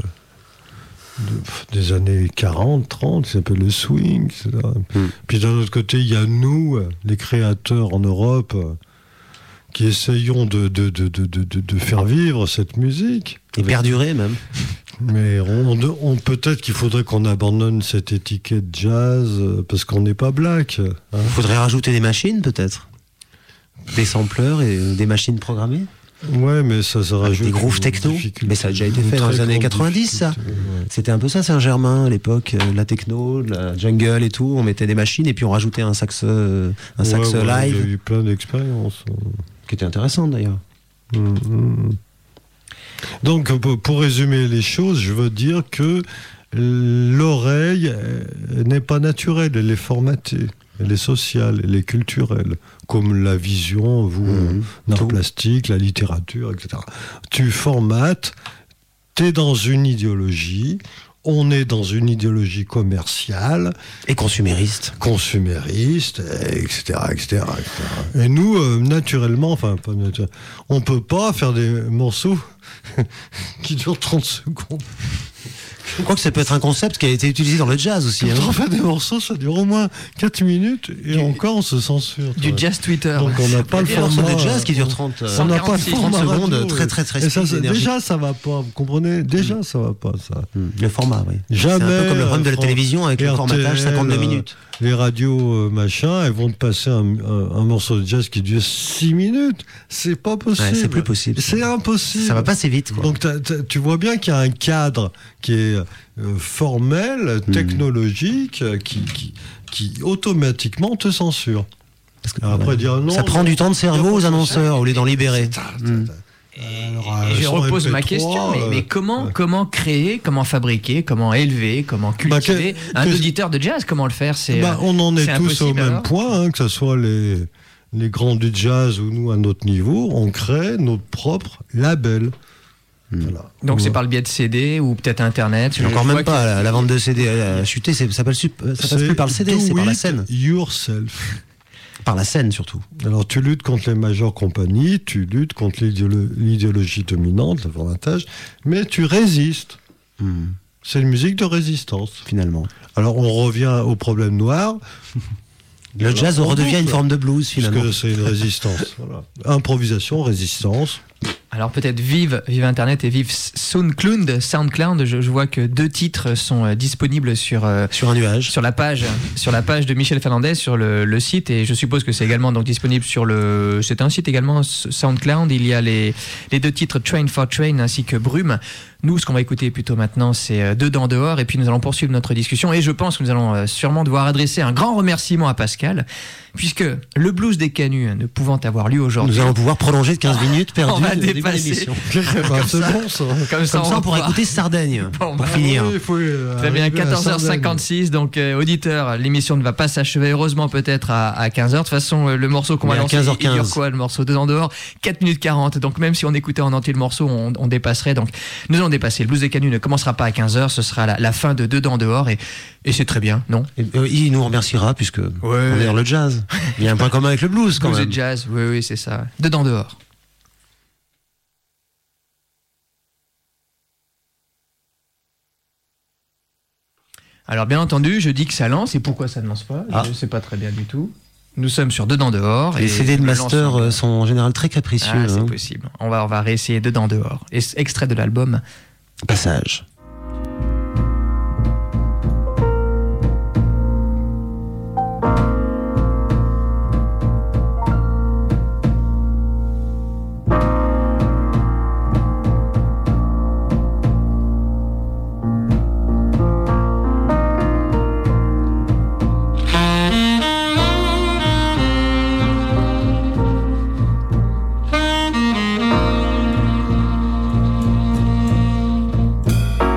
de, des années quarante, trente, qui s'appelle le swing, et cetera. Mm. Puis d'un autre côté, il y a nous, les créateurs en Europe, qui essayons de, de, de, de, de, de faire vivre cette musique. Et perdurer même. Mais on, on, peut-être qu'il faudrait qu'on abandonne cette étiquette jazz parce qu'on n'est pas black. Hein. Il faudrait rajouter des machines peut-être. Des sampleurs et des machines programmées. Ouais, mais ça, ça rajoute des grooves techno. Mais ça a déjà été fait dans les années quatre-vingt-dix, ça. Ouais. C'était un peu ça, Saint-Germain, à l'époque, la techno, la jungle et tout. On mettait des machines et puis on rajoutait un sax, un sax ouais, ouais, live. Il y a eu plein d'expériences. Qui était intéressante d'ailleurs. Mmh. Donc, pour résumer les choses, je veux dire que l'oreille n'est pas naturelle, elle est formatée. Elle est sociale, elle est culturelle, comme la vision, vous, mmh, l'art plastique, la littérature, et cetera. Tu formates, t'es dans une idéologie, on est dans une idéologie commerciale. Et consumériste. Consumériste, et cetera, et cetera, et cetera. Et nous, euh, naturellement, enfin, pas naturellement, on peut pas faire des morceaux qui durent trente secondes. Je crois que ça peut être un concept qui a été utilisé dans le jazz aussi. Quand hein. on fait des morceaux, ça dure au moins quatre minutes et du, encore on se censure. Du jazz Twitter. Donc on n'a pas le format. de jazz qui dure trente, on n'a pas trente secondes, radio, très très très ça, déjà ça va pas, vous comprenez? Déjà mmh. ça va pas ça. Mmh. Le format, oui. Jamais. C'est un peu comme le problème de la télévision avec R T L, le formatage cinquante-deux minutes. Les radios euh, machin, elles vont te passer un, un, un morceau de jazz qui dure six minutes. C'est pas possible. Ouais, c'est plus possible. C'est impossible. Ça va pas assez vite. Quoi. Donc t'as, t'as, tu vois bien qu'il y a un cadre qui est euh, formel, technologique, mmh. qui, qui, qui automatiquement te censure. Parce que, après ouais. dire non. Ça prend du temps de cerveau aux annonceurs au lieu d'en libérer. Mmh. Et, Alors, et je repose M P trois, ma question, mais, mais comment, ouais. comment créer, comment fabriquer, comment élever, comment cultiver bah, que, un que, auditeur de jazz? Comment le faire? C'est, bah, on en est, c'est tous au même alors point, hein, que ce soit les, les grands du jazz ou nous à notre niveau, on crée notre propre label. Mmh. Voilà. Donc ouais. c'est par le biais de C D ou peut-être Internet. Encore même pas, la, la vente de C D a chuté, ça passe, ça passe plus par le C D, c'est par la scène. Yourself. Par la scène surtout. Alors tu luttes contre les majeures compagnies, tu luttes contre l'idéolo- l'idéologie dominante, le formatage, mais tu résistes. Mmh. C'est une musique de résistance. Finalement. Alors on revient au problème noir. Le Alors, jazz redevient une forme de blues finalement. Parce que c'est une résistance. Voilà. Improvisation, résistance. Alors peut-être vive, vive Internet et vive SoundCloud. SoundCloud, je, je vois que deux titres sont euh, disponibles sur euh, sur un nuage, sur la page, sur la page de Michel Fernandez sur le, le site, et je suppose que c'est également donc disponible sur le. C'est un site également SoundCloud. Il y a les les deux titres Train for Train ainsi que Brume. Nous, ce qu'on va écouter plutôt maintenant, c'est Dedans dehors, et puis nous allons poursuivre notre discussion. Et je pense que nous allons sûrement devoir adresser un grand remerciement à Pascal, puisque le blues des Canuts ne pouvant avoir lieu aujourd'hui, nous allons pouvoir prolonger de quinze minutes perdues. on va au début de dépasser. l'émission. Bah, c'est bon ça. Comme ça, Comme ça, on pourra va- écouter Sardaigne Bon, pour bah, finir. Oui, il faut, euh, Très bien, arriver à quatorze heures Sardaigne. cinquante-six, donc euh, auditeur, l'émission ne va pas s'achever, heureusement peut-être à, à quinze heures. De toute façon, euh, le morceau qu'on Mais va à lancer, quinze heures il dure quinze. quoi le morceau Dedans dehors quatre minutes quarante, donc même si on écoutait en entier le morceau, on, on dépasserait. Donc nous allons dépasser. Le blues des Canuts ne commencera pas à quinze heures, ce sera la, la fin de Dedans dehors, et, et c'est très bien, non? Et, euh, il nous remerciera puisque on est dans le jazz. Il y a un point commun avec le blues quand Blues même. et jazz, oui, oui, c'est ça. Dedans dehors. Alors bien entendu, je dis que ça lance, et pourquoi ça ne lance pas? Ah. Je ne sais pas très bien du tout. Nous sommes sur Dedans dehors. Les et C D de le master l'ensemble- euh, sont en général très capricieux. Ah, c'est hein. possible. On va, on va réessayer Dedans dehors. Et c- extrait de l'album. Passage. Thank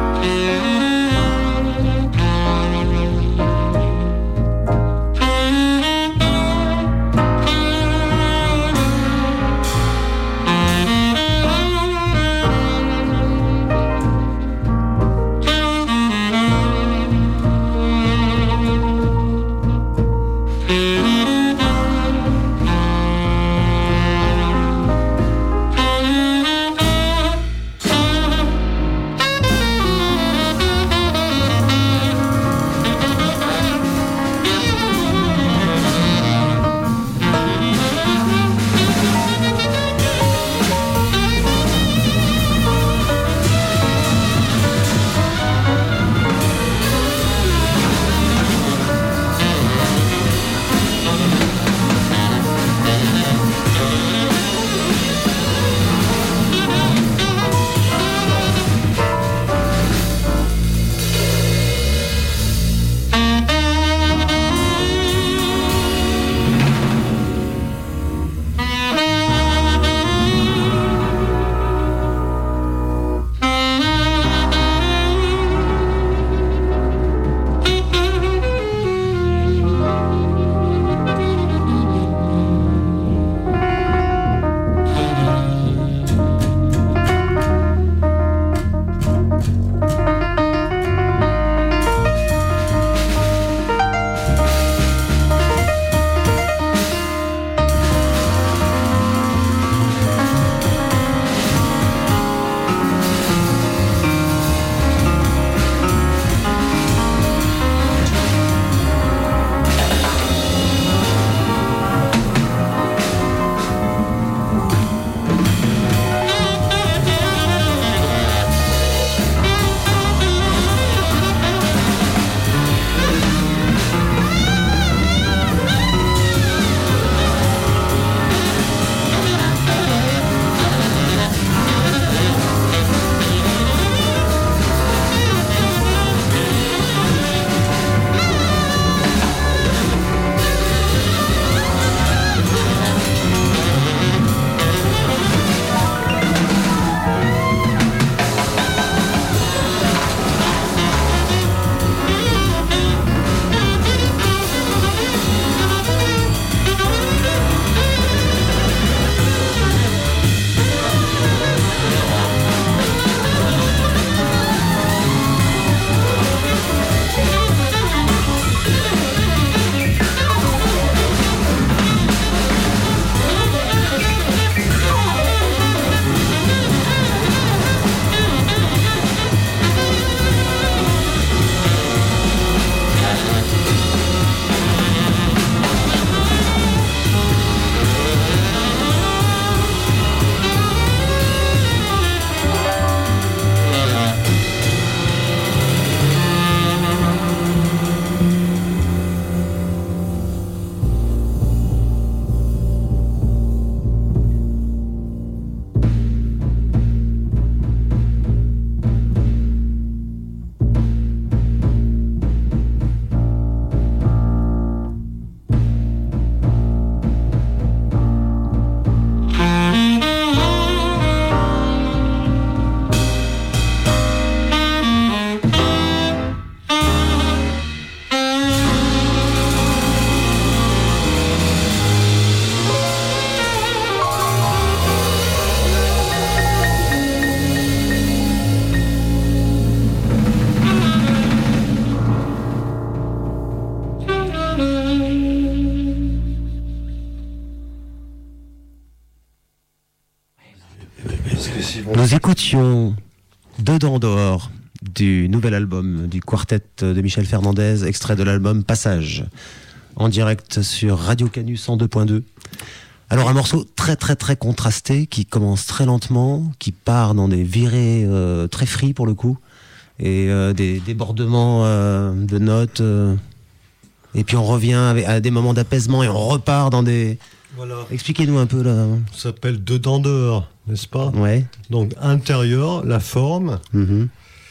Nous écoutions Dedans dehors du nouvel album du quartet de Michel Fernandez, extrait de l'album Passage, en direct sur Radio Canu cent deux point deux. Alors un morceau très très très contrasté qui commence très lentement, qui part dans des virées euh, très free pour le coup, et euh, des débordements euh, de notes, euh, et puis on revient avec, à des moments d'apaisement et on repart dans des... Voilà. Expliquez-nous un peu là. Ça s'appelle Dedans dehors, n'est-ce pas? Ouais. Donc intérieur, la forme, Mm-hmm.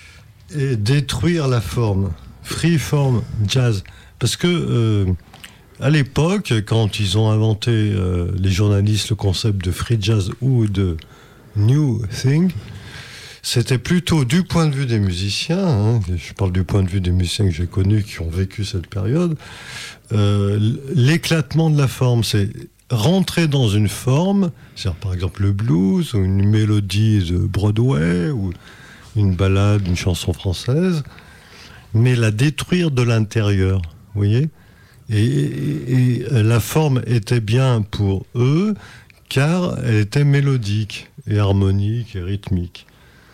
et détruire la forme. Freeform jazz. Parce que euh, à l'époque, quand ils ont inventé, euh, les journalistes, le concept de free jazz ou de new thing, c'était plutôt du point de vue des musiciens, hein, je parle du point de vue des musiciens que j'ai connus qui ont vécu cette période, euh, l'éclatement de la forme, c'est rentrer dans une forme, c'est-à-dire par exemple le blues ou une mélodie de Broadway ou une ballade, une chanson française, mais la détruire de l'intérieur, vous voyez, et, et, et la forme était bien pour eux car elle était mélodique et harmonique et rythmique.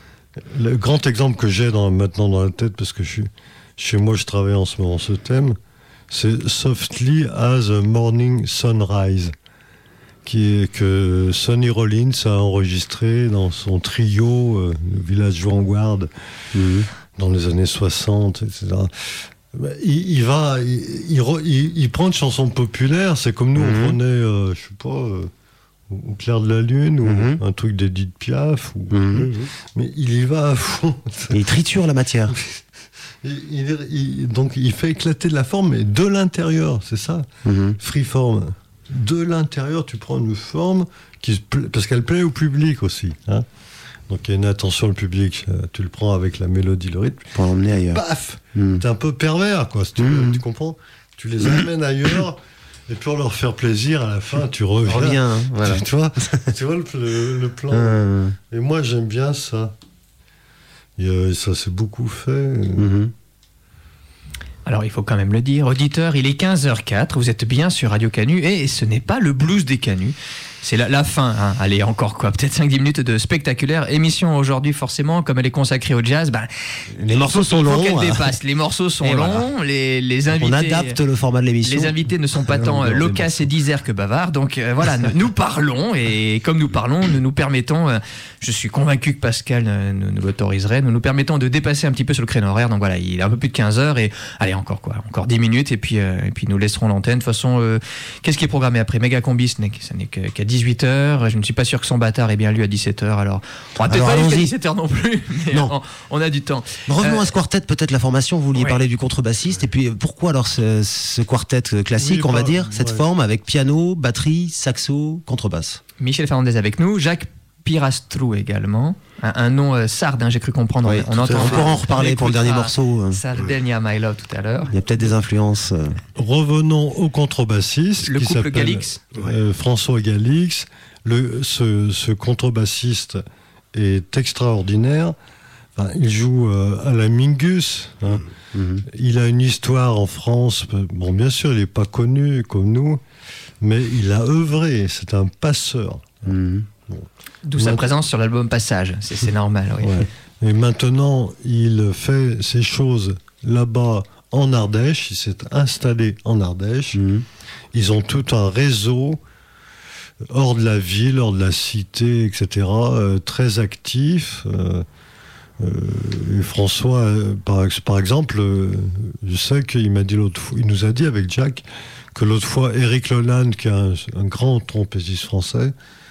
Le grand exemple que j'ai dans, maintenant dans la tête, parce que je suis, chez moi je travaille en ce moment ce thème, c'est Softly as a Morning Sunrise, qui est que Sonny Rollins a enregistré dans son trio, euh, le Village Vanguard, mmh. dans les années soixante, et cetera. Il, il va, il, il, il, il prend une chanson populaire, c'est comme nous, mmh. on prenait, euh, je sais pas, euh, au Clair de la Lune, ou mmh. un truc d'Edith Piaf, ou, mmh. mais il y va à fond. Et il triture la matière. il, il, il, donc il fait éclater de la forme, mais de l'intérieur, c'est ça, mmh. freeform. De l'intérieur, tu prends une forme qui, parce qu'elle plaît au public aussi. Hein. Donc il y a une attention au public. Tu le prends avec la mélodie, le rythme. Pour l'emmener ailleurs. Paf, mmh. t'es un peu pervers, quoi. Si tu, mmh. tu comprends. Tu les amènes ailleurs. Et pour leur faire plaisir, à la fin, tu reviens. reviens hein, voilà. tu, tu vois, tu vois le, le, le plan. Mmh. Et moi, j'aime bien ça. Et, ça s'est beaucoup fait. Mmh. Alors, il faut quand même le dire, auditeur, il est quinze heures quatre, vous êtes bien sur Radio Canu, et ce n'est pas le blues des Canus, c'est la, la fin, hein. Allez, encore quoi, peut-être cinq dix minutes de spectaculaire émission aujourd'hui, forcément, comme elle est consacrée au jazz, bah, les morceaux sont longs, faut qu'elle dépasse. Les morceaux sont et longs, voilà. les, les invités... On adapte le format de l'émission. Les invités ne sont pas tant euh, loquaces et diserts que bavards, donc euh, voilà, nous, nous parlons, et comme nous parlons, nous nous permettons, euh, je suis convaincu que Pascal euh, nous, nous l'autoriserait, nous nous permettons de dépasser un petit peu sur le créneau horaire, donc voilà, il est un peu plus de quinze heures, et allez, encore quoi, encore dix minutes, et puis, euh, et puis nous laisserons l'antenne. De toute façon, euh, qu'est-ce qui est programmé après Méga Combi, ce n'est, ça n'est qu'à dix-huit heures, je ne suis pas sûr que son bâtard ait bien lu à dix-sept heures, alors on va peut-être pas aller jusqu'à dix-sept heures non plus, mais non. On, on a du temps. Revenons euh, à ce quartet, peut-être la formation, vous vouliez ouais. parler du contrebassiste, et puis pourquoi alors ce, ce quartet classique, oui, on va pas, dire, cette ouais. forme avec piano, batterie, saxo, contrebasse. Michel Fernandez avec nous, Jacques Pirastrou également, un, un nom euh, sarde, hein, j'ai cru comprendre. Oui, on, on, on pourra en reparler pour le dernier morceau. Sardegna My Love tout à l'heure. Il y a peut-être des influences. Euh... Revenons au contrebassiste. Le qui couple Galix. Euh, François Galix. Le, ce, ce contrebassiste est extraordinaire. Enfin, il joue euh, à la Mingus. Hein. Mm-hmm. Il a une histoire en France. Bon, bien sûr, il n'est pas connu comme nous, mais il a œuvré. C'est un passeur. Mm-hmm. Bon. D'où sa présence sur l'album Passage. C'est, c'est normal. Oui. Ouais. Et maintenant, il fait ces choses là-bas en Ardèche. Il s'est installé en Ardèche. Mm-hmm. Ils ont tout un réseau hors de la ville, hors de la cité, et cetera, euh, très actif. Euh, euh, et François, euh, par, par exemple, euh, je sais qu'il m'a dit l'autre fois, il nous a dit avec Jack que l'autre fois, Eric Leland, qui est un, un grand trompettiste français,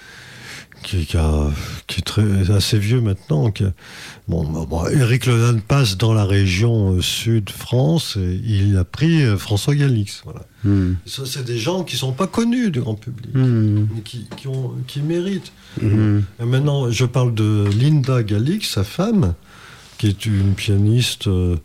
qui, qui, a, qui est très, assez vieux maintenant, qui a, bon, bon, Eric Leland passe dans la région euh, sud-France et il a pris euh, François Galix. Voilà. Mm. Ça, c'est des gens qui ne sont pas connus du grand public, mm. mais qui, qui, ont, qui méritent. Mm. Et maintenant, je parle de Linda Galix, sa femme, qui est une pianiste euh,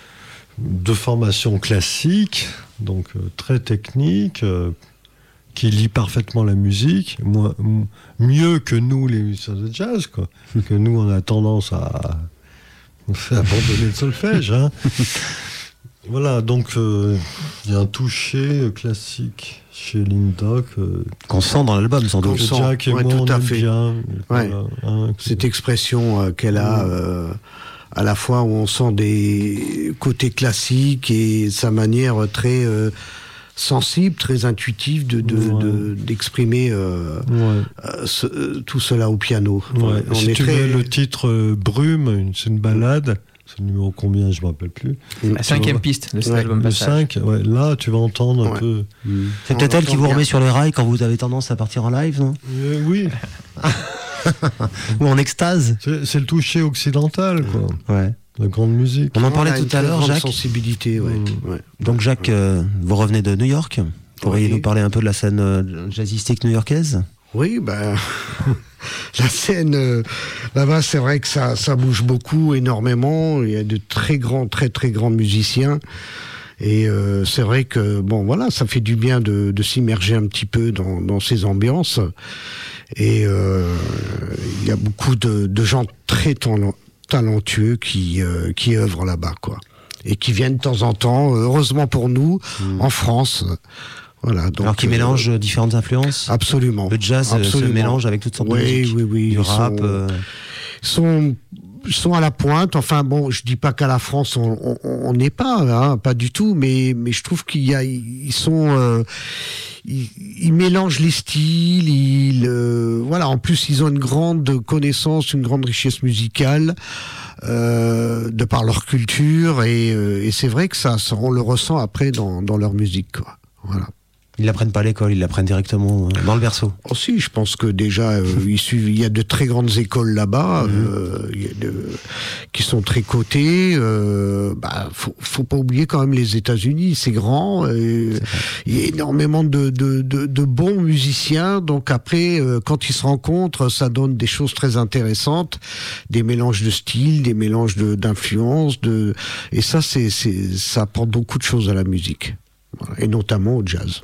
de formation classique, donc euh, très technique, euh, qui lit parfaitement la musique, moins, m- mieux que nous, les musiciens de jazz, quoi. Que nous, on a tendance à, à abandonner le solfège. Hein. Voilà, donc il euh, y a un toucher classique chez Linda que, qu'on sent dans l'album, sans doute. Que Jack et ouais, moi, tout on à aime fait. bien. Ouais. Voilà, hein, Cette expression euh, qu'elle a, euh, à la fois où on sent des côtés classiques et sa manière très euh, sensible, très intuitive de, de, ouais. de, d'exprimer euh, ouais. euh, ce, tout cela au piano. Ouais. On Si est tu très... mets le titre euh, Brume, c'est une balade. C'est le numéro combien, je ne me rappelle plus. La cinquième piste de cet ouais, album Le Passage. cinq, ouais, là, tu vas entendre un Ouais. peu. Mmh. C'est On peut-être elle qui l'entend vous bien. remet sur les rails quand vous avez tendance à partir en live, non? Euh, oui, Ou en extase. c'est, c'est le toucher occidental, quoi. Ouais. La grande musique. On en On parlait a une tout à très l'heure, grande Jacques. sensibilité, ouais. Mmh. ouais. Donc Jacques, euh, vous revenez de New York. Pourriez Oui. nous parler un peu de la scène euh, jazzistique new-yorkaise? Oui, ben, la scène euh, là-bas, c'est vrai que ça, ça bouge beaucoup, énormément. Il y a de très grands, très très grands musiciens. Et euh, c'est vrai que bon, voilà, ça fait du bien de, de s'immerger un petit peu dans, dans ces ambiances. Et euh, il y a beaucoup de, de gens très talent- talentueux qui euh, qui œuvrent là-bas, quoi. Et qui viennent de temps en temps, heureusement pour nous, Mmh. en France. Voilà. Donc, Alors qui euh, mélange différentes influences. Absolument. Le jazz euh, se Absolument. mélange avec toutes sortes de Oui, musiques. oui, oui. Du Ils rap. sont- euh, sont sont à la pointe. Enfin bon, je dis pas qu'à la France on on n'est pas, hein, pas du tout, mais mais je trouve qu'il y a ils sont euh, ils, ils mélangent les styles. Ils euh, voilà. En plus, ils ont une grande connaissance, une grande richesse musicale. Euh, de par leur culture et, euh, et c'est vrai que ça, ça on le ressent après dans dans leur musique, quoi. Voilà. Ils l'apprennent pas à l'école, ils l'apprennent directement euh, dans le berceau. Aussi, je pense que déjà, euh, ils suivent, il y a de très grandes écoles là-bas, Mhm. euh, il y a de, qui sont très cotées. Euh, bah, faut, faut pas oublier quand même les États-Unis, c'est grand. euh, il y a énormément de, de, de, de bons musiciens. Donc après, euh, quand ils se rencontrent, ça donne des choses très intéressantes, des mélanges de styles, des mélanges de, d'influences, de, et ça, c'est, c'est, ça apporte beaucoup de choses à la musique. Voilà, et notamment au jazz.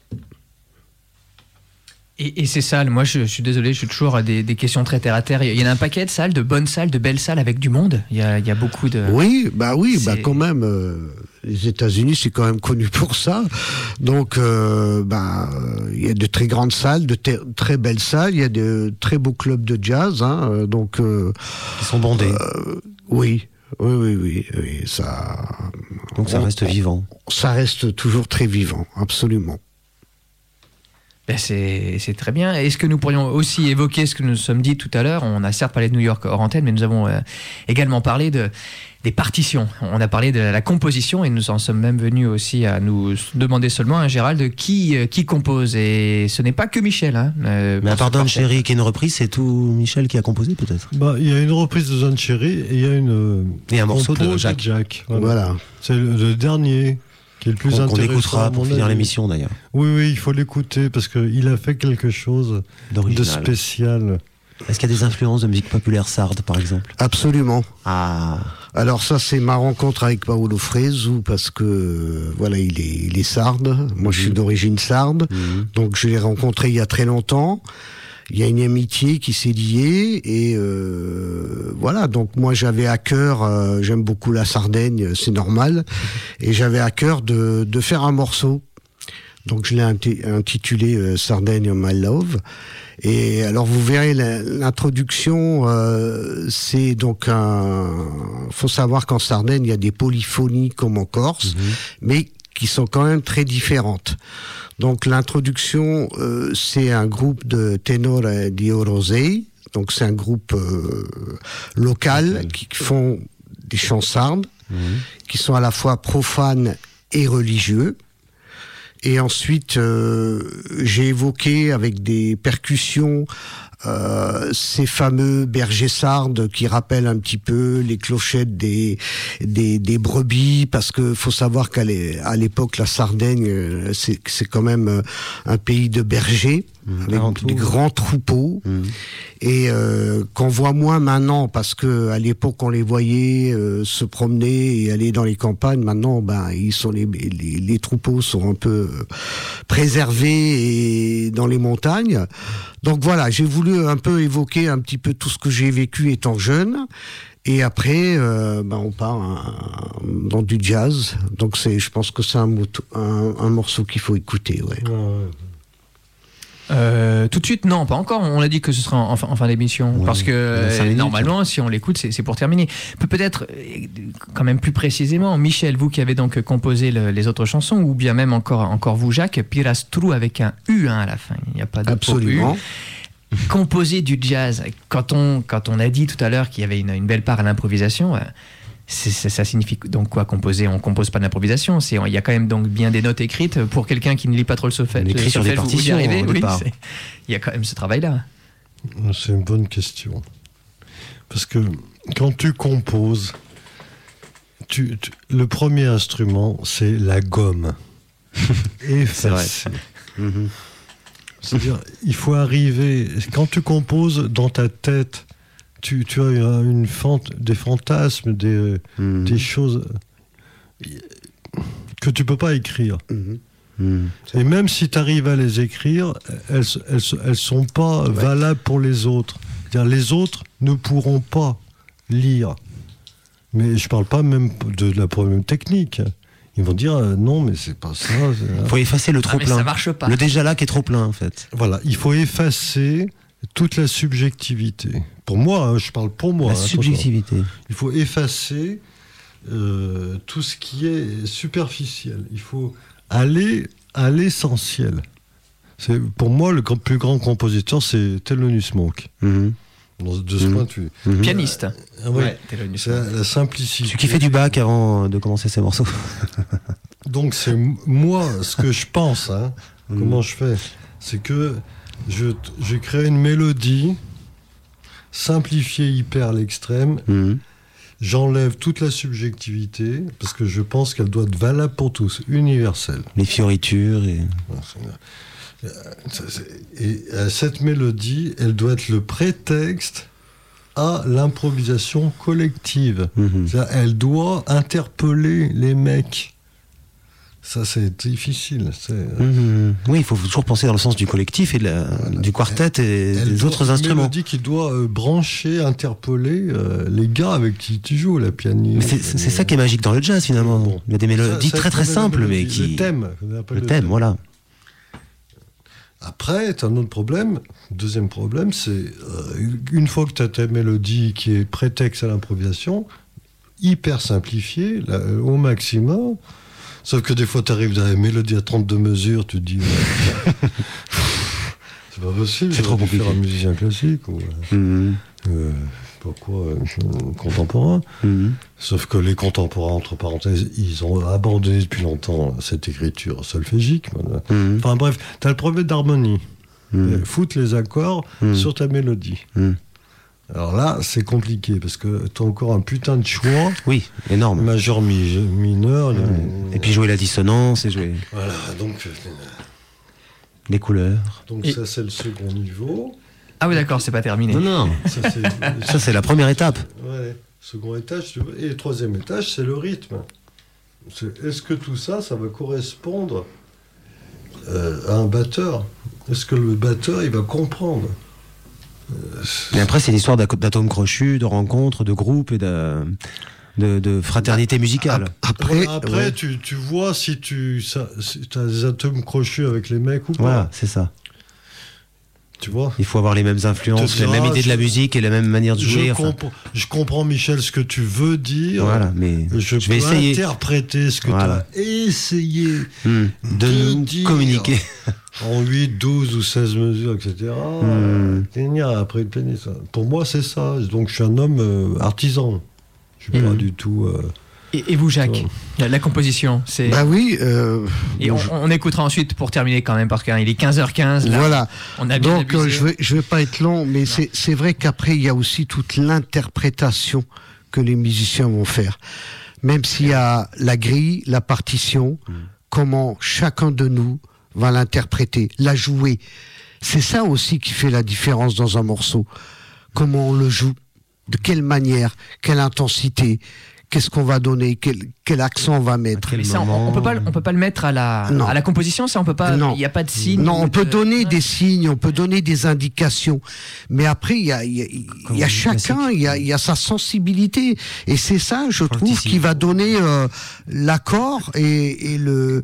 Et, et ces salles, moi je, je suis désolé, je suis toujours à des, des questions très terre à terre. Il y en a un paquet de salles, de bonnes salles, de belles salles avec du monde. Il y a, il y a beaucoup de. Oui, bah oui, C'est- bah quand même. euh, les États-Unis, c'est quand même connu pour ça. Donc, euh, bah, euh, il y a de très grandes salles, de te- très belles salles. Il y a de très beaux clubs de jazz. Hein, euh, donc, euh, Ils sont bondés. euh, oui. Oui, oui, oui, oui, ça. Donc ça on- reste vivant. Ça reste toujours très vivant, absolument. Ben, c'est, c'est très bien. Est-ce que nous pourrions aussi évoquer ce que nous nous sommes dit tout à l'heure? On a certes parlé de New York hors antenne, mais nous avons euh, également parlé de, des partitions. On a parlé de la composition et nous en sommes même venus aussi à nous demander seulement, hein, Gérald, qui, euh, qui compose. Et ce n'est pas que Michel. Hein, euh, Mais à pour part ce Don quartet. Cherry qui est une reprise, c'est tout Michel qui a composé peut-être. Bah, il y a une reprise de Don Cherry et il y a une euh, Et un morceau compo de Jacques. Jack. Voilà. Voilà. C'est le, le dernier qui est le plus Qu'on qu'on intéressant. à écoutera pour mon finir avis. l'émission d'ailleurs. Oui, oui, il faut l'écouter parce qu'il a fait quelque chose de D'original. spécial. Est-ce qu'il y a des influences de musique populaire sarde par exemple? Absolument. Ah, Alors ça, c'est ma rencontre avec Paolo Fresu parce que euh, voilà, il est, il est sarde. Moi, je suis d'origine sarde, Mhm. donc je l'ai rencontré il y a très longtemps. Il y a une amitié qui s'est liée et euh, voilà. Donc moi, j'avais à cœur, euh, j'aime beaucoup la Sardaigne, c'est normal, et j'avais à cœur de, de faire un morceau. Donc je l'ai inti- intitulé euh, Sardaigne My Love. Et alors vous verrez la- l'introduction, euh, c'est donc un. Faut savoir qu'en Sardaigne il y a des polyphonies comme en Corse, mais qui sont quand même très différentes. Donc l'introduction, euh, c'est un groupe de Tenor di Orosei, donc c'est un groupe euh, local qui font des chants sardes, qui sont à la fois profanes et religieux. Et ensuite, euh, j'ai évoqué avec des percussions euh, ces fameux bergers sardes qui rappellent un petit peu les clochettes des des, des brebis, parce que faut savoir qu'à l'é- à l'époque, la Sardaigne, euh, c'est c'est quand même euh, un pays de bergers, avec avant tout. des grands troupeaux. Mhm. Et euh, qu'on voit moins maintenant, parce que à l'époque on les voyait euh, se promener et aller dans les campagnes. Maintenant, ben ils sont les les, les troupeaux sont un peu euh, préservés et dans les montagnes. Donc voilà, j'ai voulu un peu évoquer un petit peu tout ce que j'ai vécu étant jeune. Et après, euh, ben on part hein, dans du jazz. Donc c'est, je pense que c'est un, moto, un, un morceau qu'il faut écouter. Ouais. Ouais. Euh, tout de suite, non, pas encore. On a dit que ce sera en, en, en fin d'émission. Ouais, parce que euh, minutes, normalement, si on l'écoute, c'est, c'est pour terminer. Pe- peut-être, euh, quand même plus précisément, Michel, vous qui avez donc composé le, les autres chansons, ou bien même encore, encore vous, Jacques, Pirastru avec un U hein, à la fin. Il n'y a pas de Absolument. U. Composer du jazz. Quand on, quand on a dit tout à l'heure qu'il y avait une, une belle part à l'improvisation, euh, c'est, c'est, ça signifie donc quoi composer? On compose pas d'improvisation. C'est, il y a quand même donc bien des notes écrites pour quelqu'un qui ne lit pas trop le solfège. On écrit sur des solfège, vous- vous y partitions, arrivez, au oui, départ. c'est- il y a quand même ce travail-là. C'est une bonne question. Parce que quand tu composes, tu, tu- le premier instrument, c'est la gomme. Effacer. Mhm. C'est-à-dire, il faut arriver. Quand tu composes dans ta tête, tu, tu as une fant- des fantasmes, des, Mhm. des choses que tu peux pas écrire. Mhm. Mhm. Et même si tu arrives à les écrire, elles elles, elles sont pas Ouais. valables pour les autres. C'est-à-dire, les autres ne pourront pas lire. Mais je parle pas même de la problème technique. Ils vont dire euh, non, mais c'est pas ça. c'est- Il faut effacer le Ah, trop mais plein. ça marche pas. Le déjà là qui est trop plein en fait. Voilà, il faut effacer toute la subjectivité. Pour moi, hein, je parle pour moi. La hein, attention. subjectivité. Il faut effacer euh, tout ce qui est superficiel. Il faut aller à l'essentiel. C'est, pour moi, le grand- plus grand compositeur, c'est Thelonious Monk. Mhm. De ce Mhm. point de vue. Mhm. Pianiste. Ah oui, Ouais, Thelonious c'est la, la simplicité. Celui qui fait du bac avant de commencer ses morceaux. Donc c'est m- moi, ce que je pense, hein, Mhm. comment je fais, c'est que je, je crée une mélodie simplifiée hyper à l'extrême. Mhm. J'enlève toute la subjectivité parce que je pense qu'elle doit être valable pour tous, universelle. Les fioritures et. Et euh, cette mélodie, elle doit être le prétexte à l'improvisation collective. Mhm. C'est-à-dire, elle doit interpeller les mecs. Ça, c'est difficile. C'est... Mhm. Oui, il faut toujours penser dans le sens du collectif et de la- du quartet et Elle des doit- autres une instruments. mélodie qui doit euh, brancher, interpeller euh, les gars avec qui tu joues, la pianiste. Mais c'est, c'est ça qui est magique dans le jazz finalement. Bon. Il y a des mélodies Ça, ça, très très c'est simples, la mais mélodie, qui. Le thème. qu'on appelle Le thème, voilà. Après, tu as un autre problème. Deuxième problème, c'est euh, une fois que tu as ta mélodie qui est prétexte à l'improvisation, hyper simplifiée, là, euh, au maximum. Sauf que des fois, tu arrives dans la mélodie à trente-deux mesures, tu te dis. euh, c'est pas possible. C'est trop j'aurais dû faire compliqué. un musicien classique ou. euh, Mhm. euh, pourquoi euh, contemporain. Mhm. Sauf que les contemporains, entre parenthèses, ils ont abandonné depuis longtemps cette écriture solfégique. Voilà. Mhm. Enfin bref, tu as le problème d'harmonie. Mhm. Euh, Foutre les accords Mhm. sur ta mélodie. Mhm. Alors là, c'est compliqué parce que tu as encore un putain de choix. Oui, énorme. Majeur, mi- mineur. Ouais. euh, Et puis jouer la dissonance et jouer Voilà, donc, euh, les couleurs. donc Et- ça, c'est le second niveau. Ah oui, d'accord, c'est pas terminé. Non, non, Ça, c'est, ça c'est la première étape. Ouais, second étage, tu vois. Et le troisième étage, c'est le rythme. C'est- Est-ce que tout ça, ça va correspondre euh, à un batteur? Est-ce que le batteur, il va comprendre? Et après, c'est l'histoire d'ac- d'atomes crochus, de rencontres, de groupes et de, de, de fraternité musicale. Après, Après, ouais. tu, tu vois si tu si as des atomes crochus avec les mecs ou pas. Voilà, c'est ça. Tu vois? Il faut avoir les mêmes influences, Te la même dira, idée de la je- musique et la même manière de jouer. Je, enfin, comprends, je comprends, Michel, ce que tu veux dire. voilà, mais Je, je vais peux essayer interpréter ce que Voilà. tu as essayé hmm, de de nous dire. communiquer. en huit, douze ou seize mesures, et cetera. Hmm. Gna, après le pénis. Pour moi, c'est ça. Donc, je suis un homme euh, artisan. Je suis pas Mhm. du tout. euh, Et, et vous, Jacques, la, la composition, c'est. Bah oui. euh, Et on, je- on écoutera ensuite pour terminer quand même, parce qu'il est quinze heures quinze. Là, voilà. On a bien Donc, euh, abusé. je vais, je vais pas être long, mais c'est, c'est vrai qu'après, il y a aussi toute l'interprétation que les musiciens vont faire. Même s'il y a la grille, la partition, comment chacun de nous va l'interpréter, la jouer. C'est ça aussi qui fait la différence dans un morceau. Comment on le joue, de quelle manière, quelle intensité, qu'est-ce qu'on va donner, quel, quel accent on va mettre. Mais ça, on, on peut pas, on peut pas le mettre à la, Non. à la composition, ça on peut pas. Non. Il n'y a pas de signe. Non, on de- peut donner des signes, on peut donner des indications, mais après il y a, il y a, il y a chacun, il y a, il y a sa sensibilité, et c'est ça, je trouve, qui va donner euh, l'accord et, et le,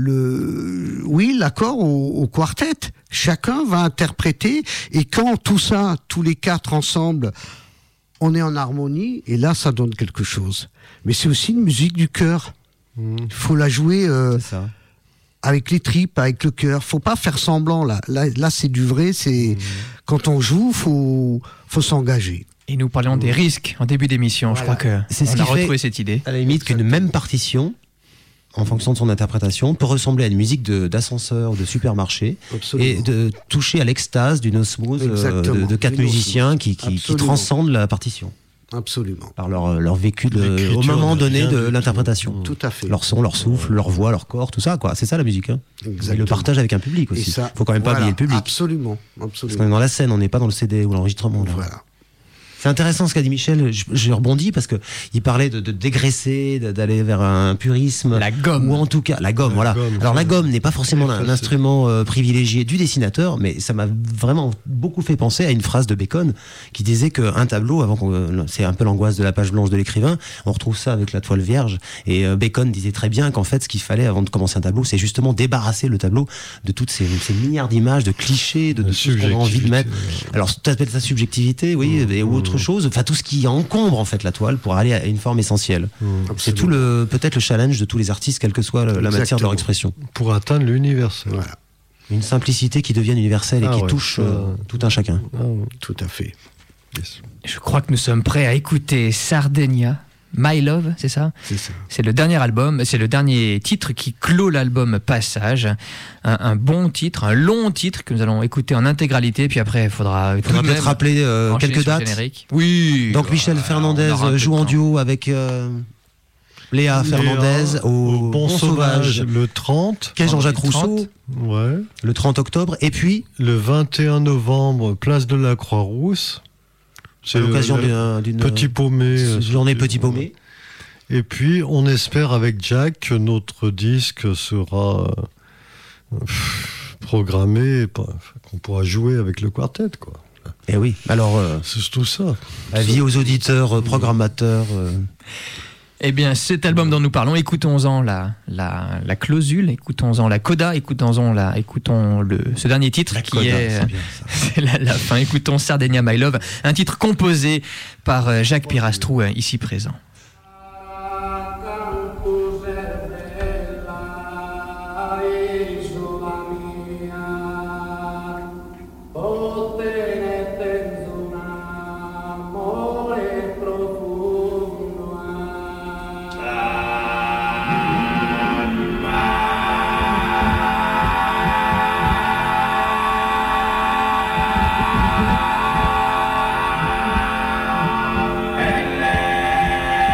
le, oui, l'accord au, au quartet. Chacun va interpréter, et quand tout ça, tous les quatre ensemble, on est en harmonie, et là, ça donne quelque chose. Mais c'est aussi une musique du cœur. Il faut la jouer euh, C'est ça. avec les tripes, avec le cœur. Faut pas faire semblant là. Là, là c'est du vrai. C'est quand on joue, faut faut s'engager. Et nous parlions des risques en début d'émission. Je Voilà. crois que C'est ce on qui a fait- retrouvé cette idée. À la limite qu'une même partition, en fonction de son interprétation, peut ressembler à une musique de, d'ascenseur, de supermarché, Absolument. et de toucher à l'extase d'une osmose euh, Exactement. de, de quatre D'une musiciens qui, qui, qui Absolument. transcendent la partition Absolument. par leur, leur vécu de- au L'écriture moment ne donné vient de du tout. l'interprétation. Tout à fait. Leur son, leur souffle, leur voix, leur corps, tout ça, quoi. C'est ça la musique. Hein. Et le Exactement. partage avec un public Et aussi. ça, Faut quand même pas voilà. oublier le public. Absolument. Parce qu'on est Absolument. dans la scène, on n'est pas dans le C D ou l'enregistrement. là. Voilà. C'est intéressant ce qu'a dit Michel. Je, je rebondis parce que il parlait de, de dégraisser, de- d'aller vers un purisme. La gomme. Ou en tout cas, la gomme, La voilà. gomme, Alors la c'est- gomme n'est pas forcément c'est un facile. instrument euh, privilégié du dessinateur, mais ça m'a vraiment beaucoup fait penser à une phrase de Bacon qui disait qu'un tableau, avant qu'on, euh, c'est un peu l'angoisse de la page blanche de l'écrivain, on retrouve ça avec la toile vierge. Et euh, Bacon disait très bien qu'en fait, ce qu'il fallait avant de commencer un tableau, c'est justement débarrasser le tableau de toutes ces, ces milliards d'images, de clichés, de, de La tout ce qu'on a envie de mettre. subjectivité, ouais. Alors, tu appelles ça subjectivité, oui, et ou autre chose. Enfin, tout ce qui encombre en fait la toile pour aller à une forme essentielle. C'est tout le peut-être le challenge de tous les artistes, quelle que soit le- la matière de leur Exactement. expression. Pour atteindre l'universel. Voilà. Une simplicité qui devienne universelle et Ah qui ouais, touche ça- euh, tout un chacun. Ah, ouais. Tout à fait. Yes. Je crois que nous sommes prêts à écouter Sardegna, My Love, c'est ça? C'est ça. C'est le dernier album, c'est le dernier titre qui clôt l'album Passage. Un, un bon titre, un long titre que nous allons écouter en intégralité, puis après il faudra, Il faudra peut-être rappeler euh, quelques dates. Oui. Donc Michel Euh, Fernandez on aura un peu de joue en temps. duo avec euh, Léa Fernandez Léa, au Bon Sauvage, le trente. Quai Jean-Jacques Vendredi Rousseau Ouais. le trente octobre, et puis Le vingt et un novembre, place de la Croix-Rousse. à l'occasion le- d'une d'une Petit Paumé. euh, journée c'était- Petit Paumé. Et puis, on espère avec Jack que notre disque sera euh, pff, programmé, pas- qu'on pourra jouer avec le quartet, quoi. Et oui, alors euh, C'est tout ça. avis aux auditeurs, euh, programmateurs. euh, Eh bien, cet album dont nous parlons, écoutons-en la, la, la clausule, écoutons-en la coda, écoutons-en la, écoutons le, ce dernier titre qui coda, est, c'est bien ça. c'est la, la fin. Écoutons Sardegna My Love, un titre composé par euh, Jacques Pirastrou, euh, ici présent. Elle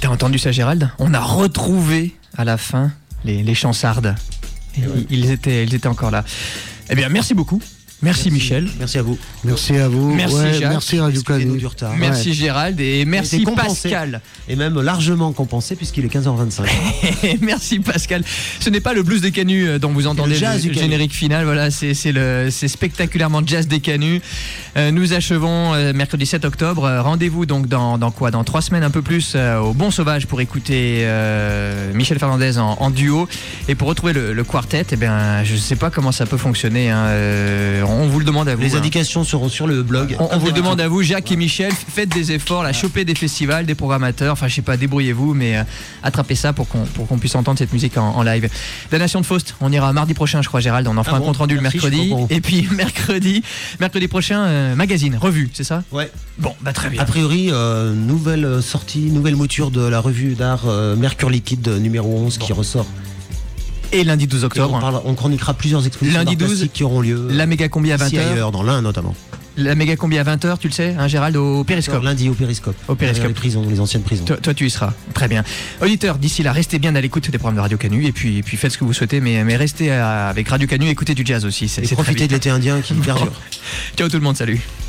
T'as entendu ça, Gérald? On a retrouvé à la fin les, les chansardes. Et ouais. ils, étaient, ils étaient encore là. Eh bien, merci beaucoup. Merci, merci Michel. Merci à vous. Merci à vous. Merci ouais, Jacques. Merci Radio Canu. Du retard. Merci ouais. Gérald et merci Pascal. Et même largement compensé puisqu'il est quinze heures vingt-cinq. Merci Pascal. Ce n'est pas le blues des Canuts dont vous entendez le, jazz le générique final. Voilà, c'est, c'est, le, c'est spectaculairement jazz des Canuts. Euh, nous achevons euh, mercredi sept octobre. Euh, rendez-vous donc dans, dans quoi? Dans trois semaines un peu plus euh, au Bon Sauvage pour écouter euh, Michel Fernandez en, en duo. Et pour retrouver le, le quartet, eh bien, je ne sais pas comment ça peut fonctionner. Hein. Euh, on vous le demande à vous. Les hein. indications seront sur le blog. On, on vous le demande à vous, Jacques et Michel. Faites des efforts, là, chopez des festivals, des programmateurs. Enfin, je sais pas, débrouillez-vous, mais euh, attrapez ça pour qu'on, pour qu'on puisse entendre cette musique en, en live. La Nation de Faust, on ira mardi prochain, je crois, Gérald. On en fera ah un bon, compte rendu merci, le mercredi. Et puis mercredi, mercredi prochain, euh, magazine, revue, c'est ça? Ouais. Bon, bah très bien. A priori, euh, nouvelle sortie, nouvelle mouture de la revue d'art euh, Mercure Liquide numéro onze bon. qui ressort. Et lundi douze octobre. On, parle, on chroniquera plusieurs expositions lundi douze qui auront lieu. La méga combi à vingt heures. Ailleurs, dans l'Ain notamment. La méga combi à vingt heures, tu le sais, hein, Gérald, au Périscope. Alors, lundi au Périscope. Au Périscope. Les prisons, les anciennes prisons. Toi, toi, tu y seras. Très bien. Auditeurs, d'ici là, restez bien à l'écoute des programmes de Radio Canu et puis, et puis faites ce que vous souhaitez, mais, mais restez à, avec Radio Canu, écoutez du jazz aussi. C'est, et c'est profitez de l'été indien qui perdure. Ciao tout le monde, salut.